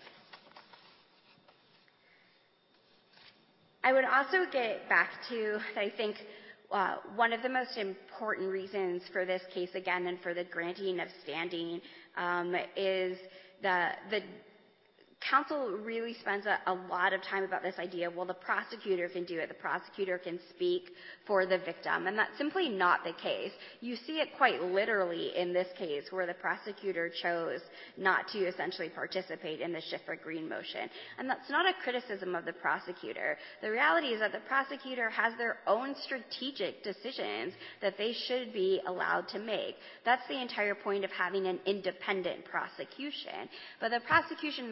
I would also get back to, I think, uh, one of the most important reasons for this case, again, and for the granting of standing, um, is the the counsel really spends a, a lot of time about this idea, well, the prosecutor can do it. The prosecutor can speak for the victim. And that's simply not the case. You see it quite literally in this case where the prosecutor chose not to essentially participate in the Schiffer-Green motion. And that's not a criticism of the prosecutor. The reality is that the prosecutor has their own strategic decisions that they should be allowed to make. That's the entire point of having an independent prosecution. But the prosecution and the victims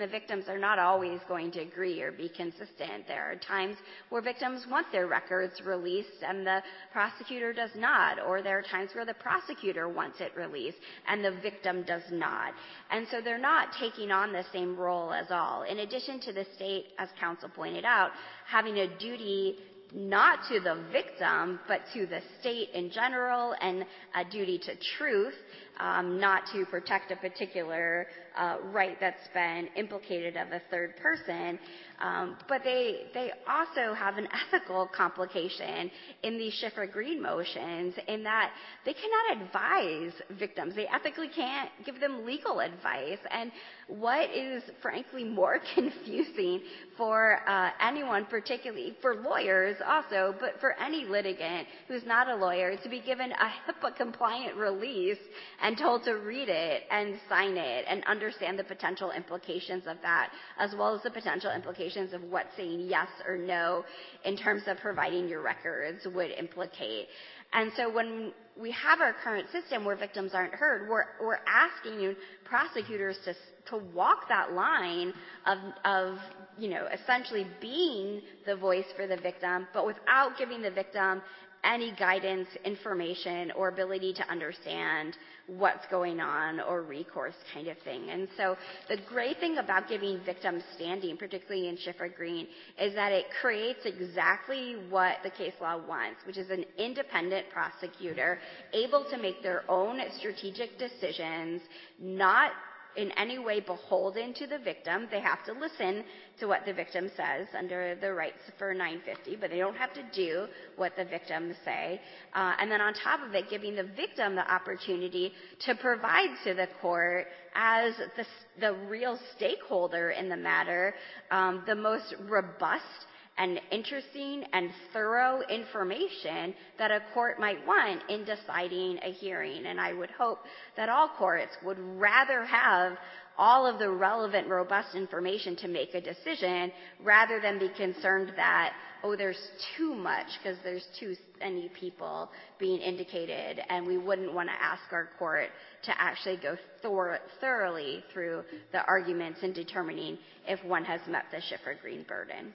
are not always going to agree or be consistent. There are times where victims want their records released and the prosecutor does not, or there are times where the prosecutor wants it released and the victim does not. And so they're not taking on the same role as all. In addition to the state, as counsel pointed out, having a duty not to the victim, but to the state in general, and a duty to truth, um, not to protect a particular uh, right that's been implicated of a third person. Um, but they they also have an ethical complication in these Schiffer-Green motions in that they cannot advise victims. They ethically can't give them legal advice. And what is frankly more confusing for uh, anyone, particularly for lawyers also, but for any litigant who's not a lawyer, to be given a HIPAA-compliant release and told to read it and sign it and understand the potential implications of that, as well as the potential implications of what saying yes or no in terms of providing your records would implicate. And so when we have our current system where victims aren't heard, we're, we're asking you, prosecutors to, to walk that line of, of, you know, essentially being the voice for the victim, but without giving the victim any guidance, information, or ability to understand what's going on or recourse kind of thing. And so the great thing about giving victims standing, particularly in Schiffer-Green, is that it creates exactly what the case law wants, which is an independent prosecutor able to make their own strategic decisions, not in any way beholden to the victim. They have to listen to what the victim says under the rights for nine fifty, but they don't have to do what the victims say. Uh, and then on top of it, giving the victim the opportunity to provide to the court as the, the real stakeholder in the matter, um, the most robust and interesting and thorough information that a court might want in deciding a hearing. And I would hope that all courts would rather have all of the relevant, robust information to make a decision rather than be concerned that, oh, there's too much because there's too many people being indicated, and we wouldn't want to ask our court to actually go thor- thoroughly through the arguments in determining if one has met the Schiffer-Green burden.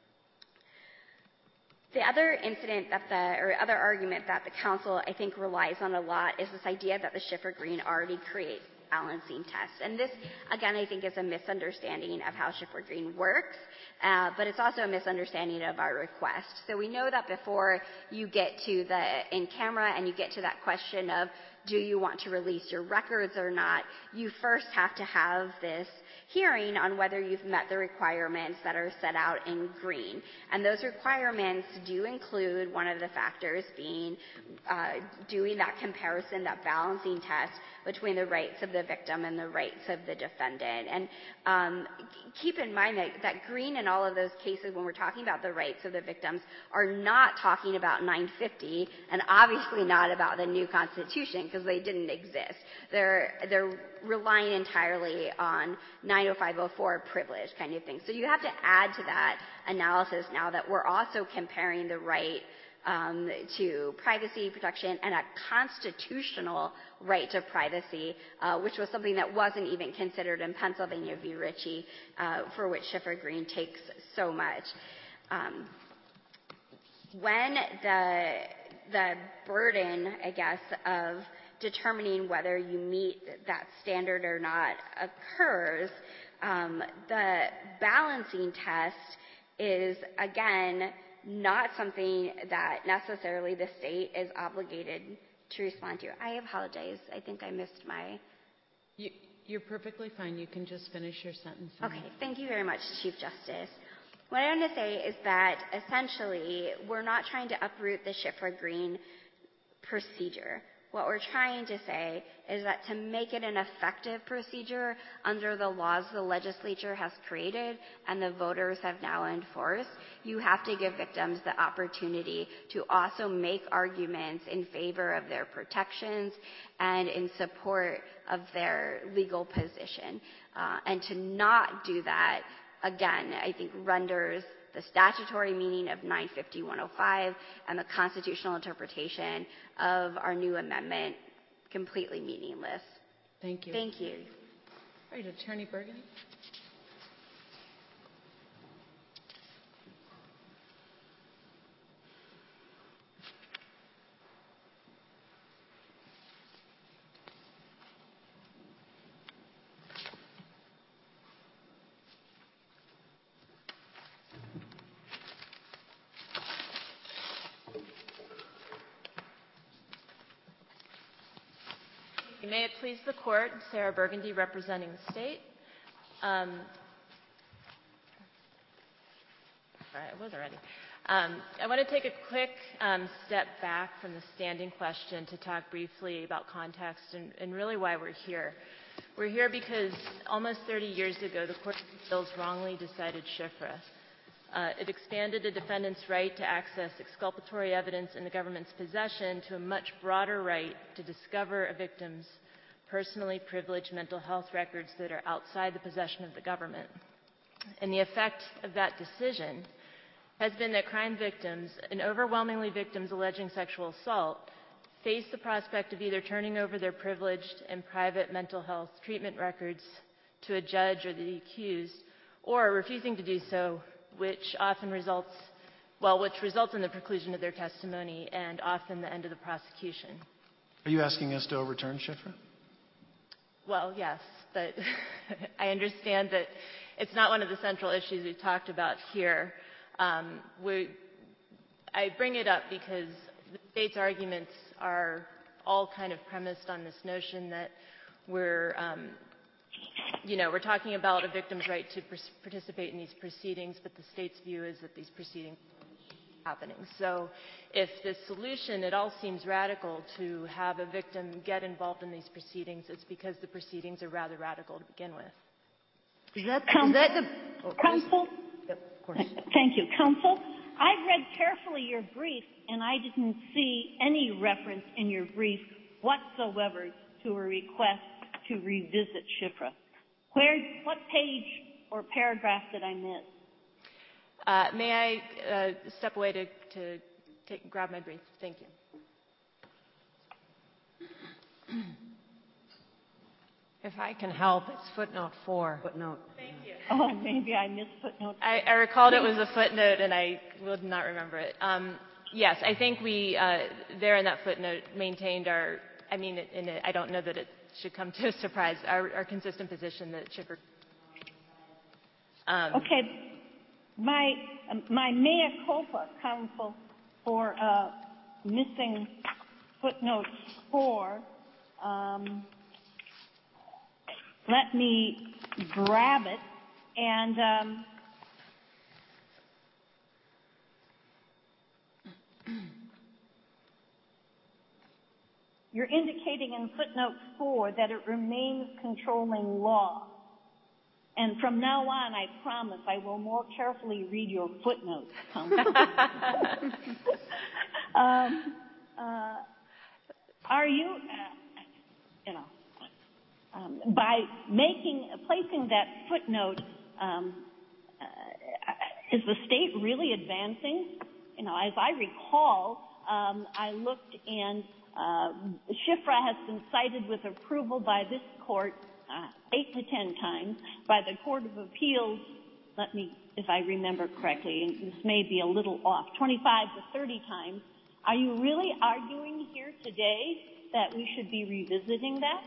The other incident that the, or other argument that the counsel, I think, relies on a lot is this idea that the Schiffer-Green already creates balancing tests. And this, again, I think is a misunderstanding of how Schiffer-Green works, uh, but it's also a misunderstanding of our request. So we know that before you get to the in-camera and you get to that question of, do you want to release your records or not, you first have to have this hearing on whether you've met the requirements that are set out in green. And those requirements do include one of the factors being uh, doing that comparison, that balancing test between the rights of the victim and the rights of the defendant. And um, keep in mind that, that green in all of those cases, when we're talking about the rights of the victims, are not talking about nine fifty and obviously not about the new Constitution because they didn't exist. They're, they're relying entirely on nine oh five oh four privilege kind of thing. So you have to add to that analysis now that we're also comparing the right um, to privacy protection and a constitutional right to privacy, uh, which was something that wasn't even considered in Pennsylvania v. Ritchie, uh, for which Schiffer-Green takes so much. Um, when the the burden, I guess, of determining whether you meet that standard or not occurs, um, the balancing test is, again, not something that necessarily the state is obligated to respond to. I apologize. I think I missed my... You, you're perfectly fine. You can just finish your sentence. Okay. Thank you very much, Chief Justice. What I want to say is that, essentially, we're not trying to uproot the Schiffer-Green procedure. What we're trying to say is that to make it an effective procedure under the laws the legislature has created and the voters have now enforced, you have to give victims the opportunity to also make arguments in favor of their protections and in support of their legal position. Uh, and to not do that, again, I think renders the statutory meaning of nine fifty dash one oh five and the constitutional interpretation of our new amendment completely meaningless. Thank you. Thank you. All right, Attorney Burgundy. May it please the Court, Sarah Burgundy representing the state. Um, sorry, I was already. Um, I want to take a quick um, step back from the standing question to talk briefly about context and, and really why we're here. We're here because almost thirty years ago, the Court of Appeals wrongly decided Shifra. Uh, it expanded a defendant's right to access exculpatory evidence in the government's possession to a much broader right to discover a victim's personally privileged mental health records that are outside the possession of the government. And the effect of that decision has been that crime victims, and overwhelmingly victims alleging sexual assault, face the prospect of either turning over their privileged and private mental health treatment records to a judge or the accused, or refusing to do so, which often results, well, which results in the preclusion of their testimony and often the end of the prosecution. Are you asking us to overturn Shifra? Well, yes, but I understand that it's not one of the central issues we've talked about here. Um, we, I bring it up because the state's arguments are all kind of premised on this notion that we're, um, you know, we're talking about a victim's right to pr- participate in these proceedings, but the state's view is that these proceedings are happening. So if the solution at all seems radical to have a victim get involved in these proceedings, it's because the proceedings are rather radical to begin with. Is that, Counsel, is that the... Oh, Counsel? Yep, of course. Thank you. Counsel, I read carefully your brief, and I didn't see any reference in your brief whatsoever to a request to revisit Shifra. Where, what page or paragraph did I miss? Uh, may I uh, step away to, to take, grab my brief? Thank you. If I can help, it's footnote four. Footnote. Thank you. Oh, maybe I missed footnote. I, I recalled it was a footnote, and I would not remember it. Um, yes, I think we, uh, there in that footnote, maintained our, I mean, in it, I don't know that it should come to a surprise, our, our consistent position that Shifra. Um, okay. My, um, my mea culpa, Counsel, for uh, missing footnote four. Um, let me grab it. And um, you're indicating in footnote four that it remains controlling law. And from now on, I promise I will more carefully read your footnotes, Counsel. um, uh, are you, uh, you know, um, by making, placing that footnote, um, uh, is the state really advancing? You know, as I recall, um, I looked and uh, Shifra has been cited with approval by this court uh, eight to ten times, by the Court of Appeals, let me, if I remember correctly, and this may be a little off, twenty-five to thirty times. Are you really arguing here today that we should be revisiting that?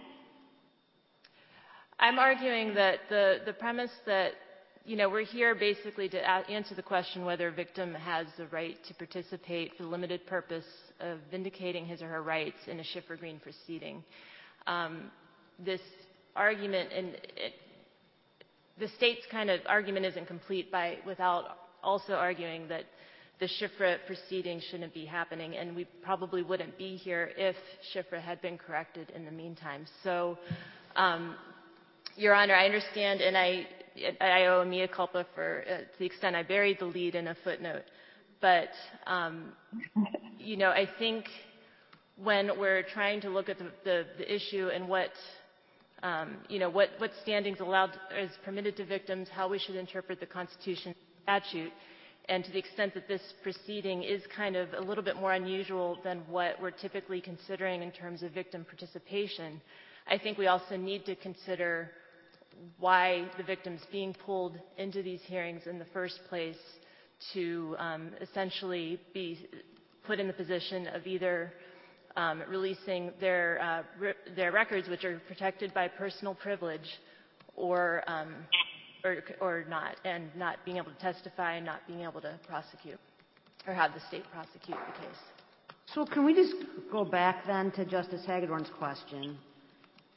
I'm arguing that the, the premise that, you know, we're here basically to a- answer the question whether a victim has the right to participate for the limited purpose of vindicating his or her rights in a Shifra Green proceeding. Um, this argument, and it, the state's kind of argument isn't complete by without also arguing that the Shifra proceeding shouldn't be happening, and we probably wouldn't be here if Shifra had been corrected in the meantime. So, um, Your Honor, I understand, and I, I owe a mea culpa for uh, to the extent I buried the lead in a footnote. But, um, you know, I think when we're trying to look at the, the, the issue and what, um, you know, what, what standings allowed is permitted to victims, how we should interpret the Constitution statute, and to the extent that this proceeding is kind of a little bit more unusual than what we're typically considering in terms of victim participation, I think we also need to consider why the victim's being pulled into these hearings in the first place to um, essentially be put in the position of either um, releasing their, uh, re- their records, which are protected by personal privilege, or, um, or, or not, and not being able to testify and not being able to prosecute or have the state prosecute the case. So can we just go back then to Justice Hagedorn's question?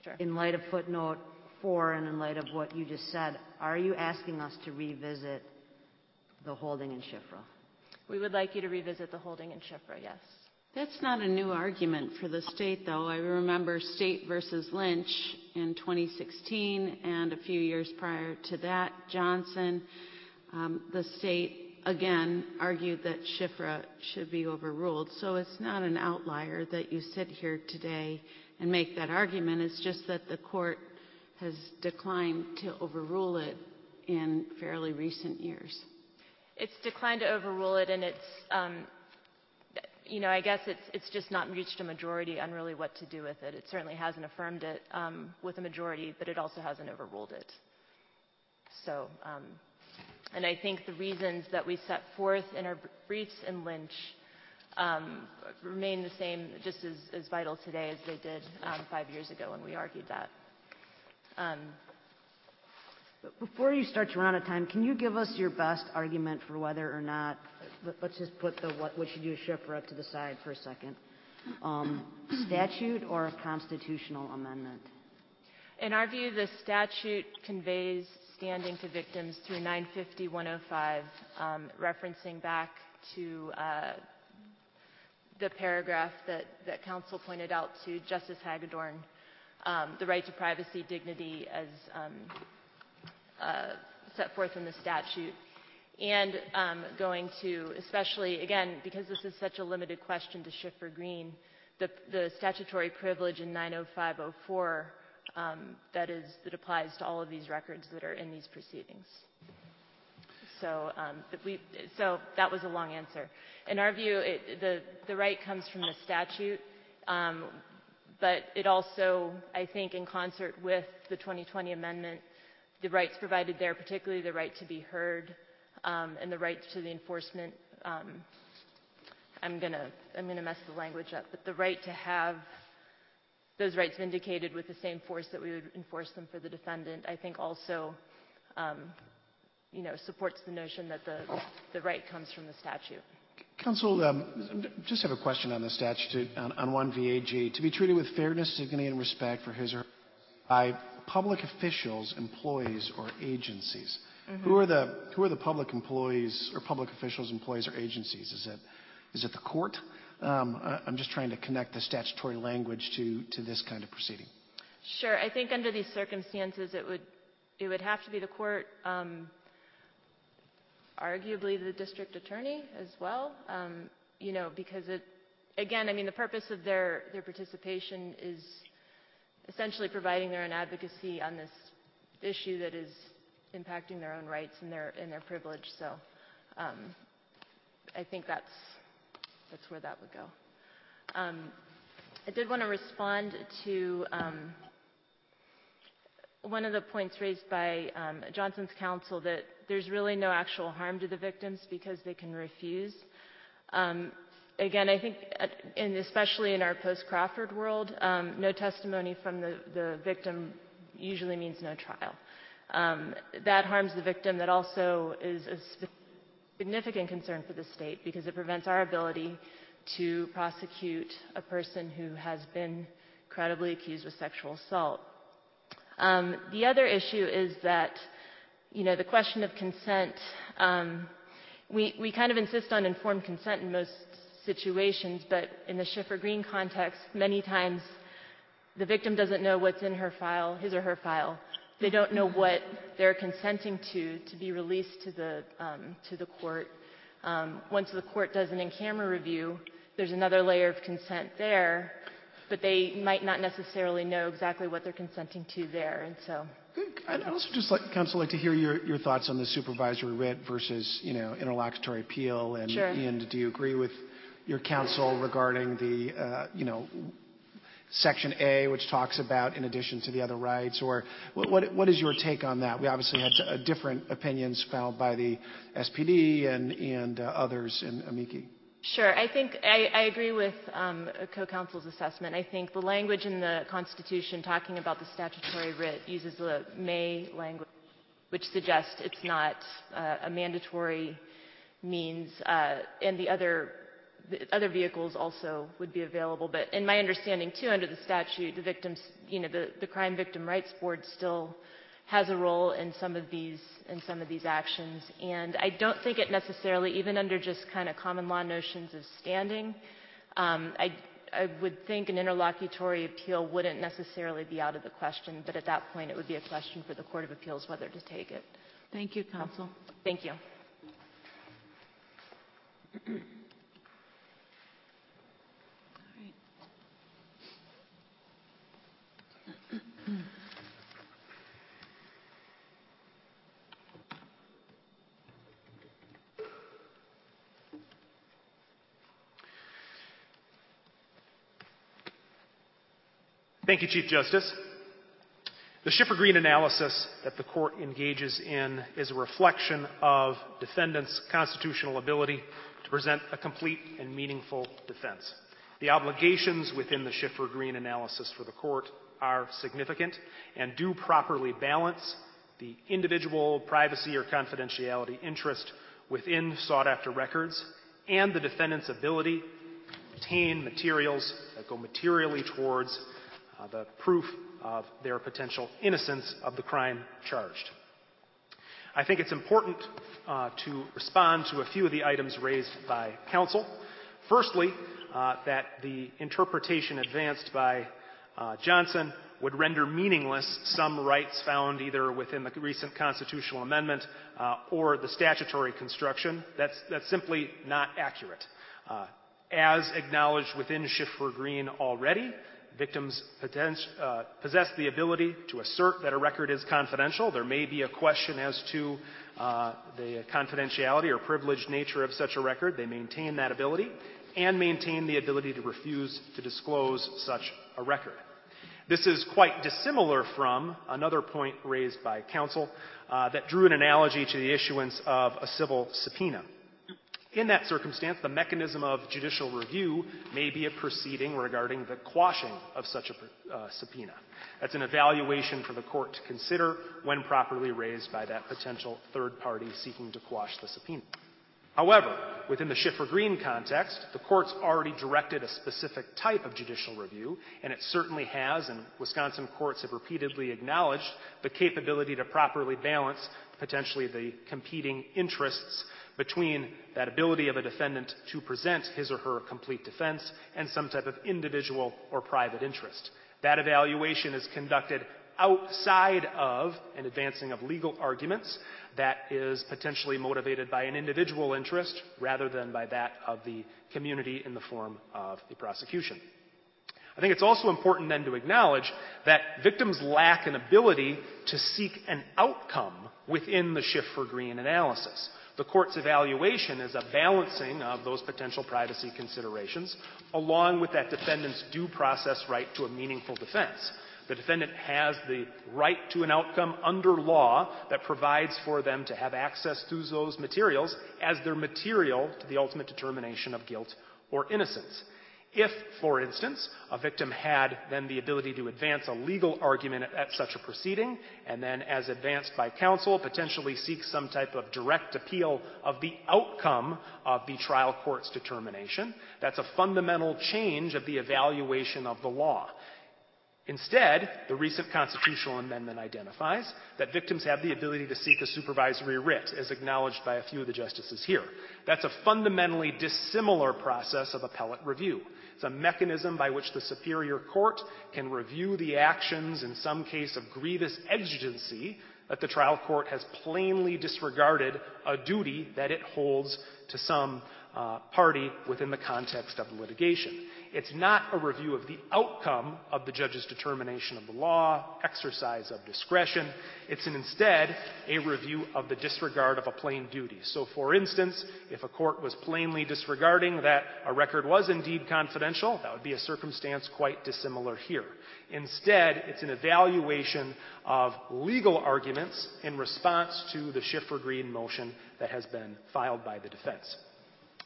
Sure. In light of footnote four and in light of what you just said, are you asking us to revisit the holding in Schifra? We would like you to revisit the holding in Schifra, yes. That's not a new argument for the state, though. I remember State versus Lynch in twenty sixteen, and a few years prior to that, Johnson. Um, the state, again, argued that Schifra should be overruled. So it's not an outlier that you sit here today and make that argument. It's just that the court has declined to overrule it in fairly recent years. It's declined to overrule it, and it's... Um, You know, I guess it's it's just not reached a majority on really what to do with it. It certainly hasn't affirmed it um, with a majority, but it also hasn't overruled it. So, um, and I think the reasons that we set forth in our briefs in Lynch um, remain the same, just as, as vital today as they did um, five years ago when we argued that. Um, Before you start to run out of time, can you give us your best argument for whether or not, let's just put the what, what you do with Schifra to the side for a second, um, statute or a constitutional amendment? In our view, the statute conveys standing to victims through nine fifty dash one oh five, um, referencing back to uh, the paragraph that, that counsel pointed out to Justice Hagedorn, um, the right to privacy, dignity as um, Uh, set forth in the statute, and um, going to, especially, again, because this is such a limited question to Schifra Green, the, the statutory privilege in nine oh five oh four um, that is that applies to all of these records that are in these proceedings. So, um, that we, so that was a long answer. In our view, it, the the right comes from the statute, um, but it also, I think, in concert with the twenty twenty amendment, the rights provided there, particularly the right to be heard um, and the right to the enforcement. Um, I'm gonna I'm gonna mess the language up, but the right to have those rights vindicated with the same force that we would enforce them for the defendant, I think also, um, you know, supports the notion that the the right comes from the statute. Counsel, um, just have a question on the statute on, on one V A G. To be treated with fairness, dignity, and respect for his or her by public officials, employees, or agencies. Mm-hmm. Who are the who are the public employees or public officials, employees, or agencies? Is it is it the court? Um, I, I'm just trying to connect the statutory language to to this kind of proceeding. Sure. I think under these circumstances, it would it would have to be the court, um, arguably the district attorney as well. Um, you know, because it again, I mean, the purpose of their their participation is essentially providing their own advocacy on this issue that is impacting their own rights and their and their privilege. So um, I think that's that's where that would go. Um, I did want to respond to um, one of the points raised by um, Johnson's counsel, that there's really no actual harm to the victims because they can refuse. Um, Again, I think, and especially in our post-Crawford world, um, no testimony from the, the victim usually means no trial. Um, that harms the victim. That also is a significant concern for the state because it prevents our ability to prosecute a person who has been credibly accused of sexual assault. Um, the other issue is that, you know, the question of consent, um, we, we kind of insist on informed consent in most situations, but in the Schifra Green context, many times the victim doesn't know what's in her file, his or her file. They don't know what they're consenting to to be released to the um, to the court. Um, once the court does an in-camera review, there's another layer of consent there, but they might not necessarily know exactly what they're consenting to there, and so. I'd also just like, counsel, like to hear your, your thoughts on the supervisory writ versus, you know, interlocutory appeal, and, sure. and do you agree with your counsel regarding the, uh, you know, Section A, which talks about in addition to the other rights, or what, what, what is your take on that? We obviously had uh, different opinions filed by the S P D and, and uh, others in amici. Sure. I think I, I agree with um, co-counsel's assessment. I think the language in the Constitution talking about the statutory writ uses the may language, which suggests it's not uh, a mandatory means, uh, and the other the other vehicles also would be available. But in my understanding, too, under the statute, the victims, you know, the, the Crime Victim Rights Board still has a role in some of these in some of these actions. And I don't think it necessarily, even under just kind of common law notions of standing, um, I, I would think an interlocutory appeal wouldn't necessarily be out of the question, but at that point it would be a question for the Court of Appeals whether to take it. Thank you, counsel. Thank you. Thank you, Chief Justice. The Schiffer-Green analysis that the court engages in is a reflection of defendants' constitutional ability to present a complete and meaningful defense. The obligations within the Schiffer-Green analysis for the court are significant and do properly balance the individual privacy or confidentiality interest within sought-after records and the defendant's ability to obtain materials that go materially towards uh, the proof of their potential innocence of the crime charged. I think it's important uh, to respond to a few of the items raised by counsel. Firstly, uh, that the interpretation advanced by uh, Johnson would render meaningless some rights found either within the recent constitutional amendment uh, or the statutory construction. That's, that's simply not accurate. Uh, as acknowledged within Schiffer-Green already, victims uh, possess the ability to assert that a record is confidential. There may be a question as to uh, the confidentiality or privileged nature of such a record. They maintain that ability and maintain the ability to refuse to disclose such a record. This is quite dissimilar from another point raised by counsel uh, that drew an analogy to the issuance of a civil subpoena. In that circumstance, the mechanism of judicial review may be a proceeding regarding the quashing of such a uh, subpoena. That's an evaluation for the court to consider when properly raised by that potential third party seeking to quash the subpoena. However, within the Schiffer-Green context, the court's already directed a specific type of judicial review, and it certainly has, and Wisconsin courts have repeatedly acknowledged the capability to properly balance potentially the competing interests between that ability of a defendant to present his or her complete defense and some type of individual or private interest. That evaluation is conducted outside of an advancing of legal arguments that is potentially motivated by an individual interest rather than by that of the community in the form of the prosecution. I think it's also important then to acknowledge that victims lack an ability to seek an outcome within the Schiffer-Green analysis. The court's evaluation is a balancing of those potential privacy considerations along with that defendant's due process right to a meaningful defense. The defendant has the right to an outcome under law that provides for them to have access to those materials as they're material to the ultimate determination of guilt or innocence. If, for instance, a victim had then the ability to advance a legal argument at, at such a proceeding, and then as advanced by counsel, potentially seek some type of direct appeal of the outcome of the trial court's determination, that's a fundamental change of the evaluation of the law. Instead, the recent constitutional amendment identifies that victims have the ability to seek a supervisory writ, as acknowledged by a few of the justices here. That's a fundamentally dissimilar process of appellate review. It's a mechanism by which the Superior Court can review the actions in some case of grievous exigency that the trial court has plainly disregarded a duty that it holds to some uh, party within the context of the litigation. It's not a review of the outcome of the judge's determination of the law, exercise of discretion. It's an instead a review of the disregard of a plain duty. So, for instance, if a court was plainly disregarding that a record was indeed confidential, that would be a circumstance quite dissimilar here. Instead, it's an evaluation of legal arguments in response to the Schiffer-Green motion that has been filed by the defense.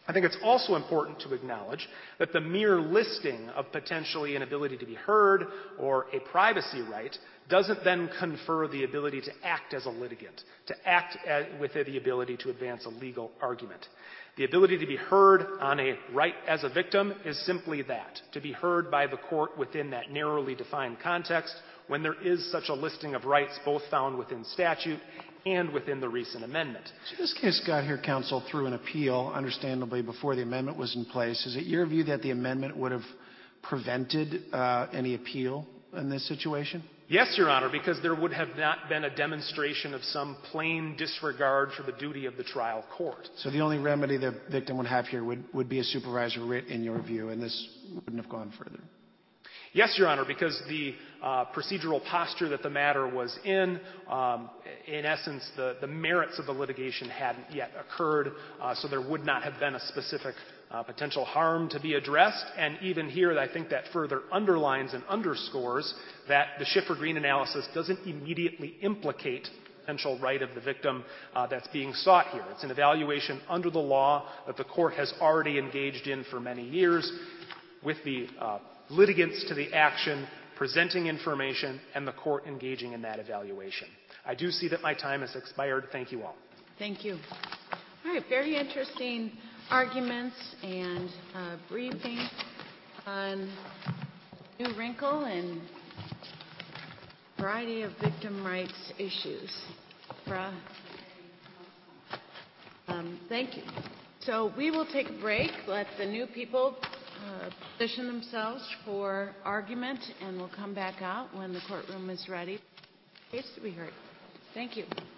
I think it's also important to acknowledge that the mere listing of potentially an ability to be heard or a privacy right doesn't then confer the ability to act as a litigant, to act as, with the ability to advance a legal argument. The ability to be heard on a right as a victim is simply that, to be heard by the court within that narrowly defined context when there is such a listing of rights both found within statute and within the recent amendment. So this case got here, counsel, through an appeal, understandably, before the amendment was in place. Is it your view that the amendment would have prevented uh, any appeal in this situation? Yes, Your Honor, because there would have not been a demonstration of some plain disregard for the duty of the trial court. So the only remedy the victim would have here would, would be a supervisor writ, in your view, and this wouldn't have gone further? Yes, Your Honor, because the uh, procedural posture that the matter was in, um, in essence, the, the merits of the litigation hadn't yet occurred, uh, so there would not have been a specific uh, potential harm to be addressed. And even here, I think that further underlines and underscores that the Schiffer-Green analysis doesn't immediately implicate potential right of the victim uh, that's being sought here. It's an evaluation under the law that the court has already engaged in for many years with the uh, litigants to the action, presenting information, and the court engaging in that evaluation. I do see that my time has expired. Thank you all. Thank you. All right, very interesting arguments and uh, briefing on new wrinkle and variety of victim rights issues. Bra. Um, thank you. So we will take a break, let the new people Uh, position themselves for argument, and we'll come back out when the courtroom is ready. Case to be heard. Thank you.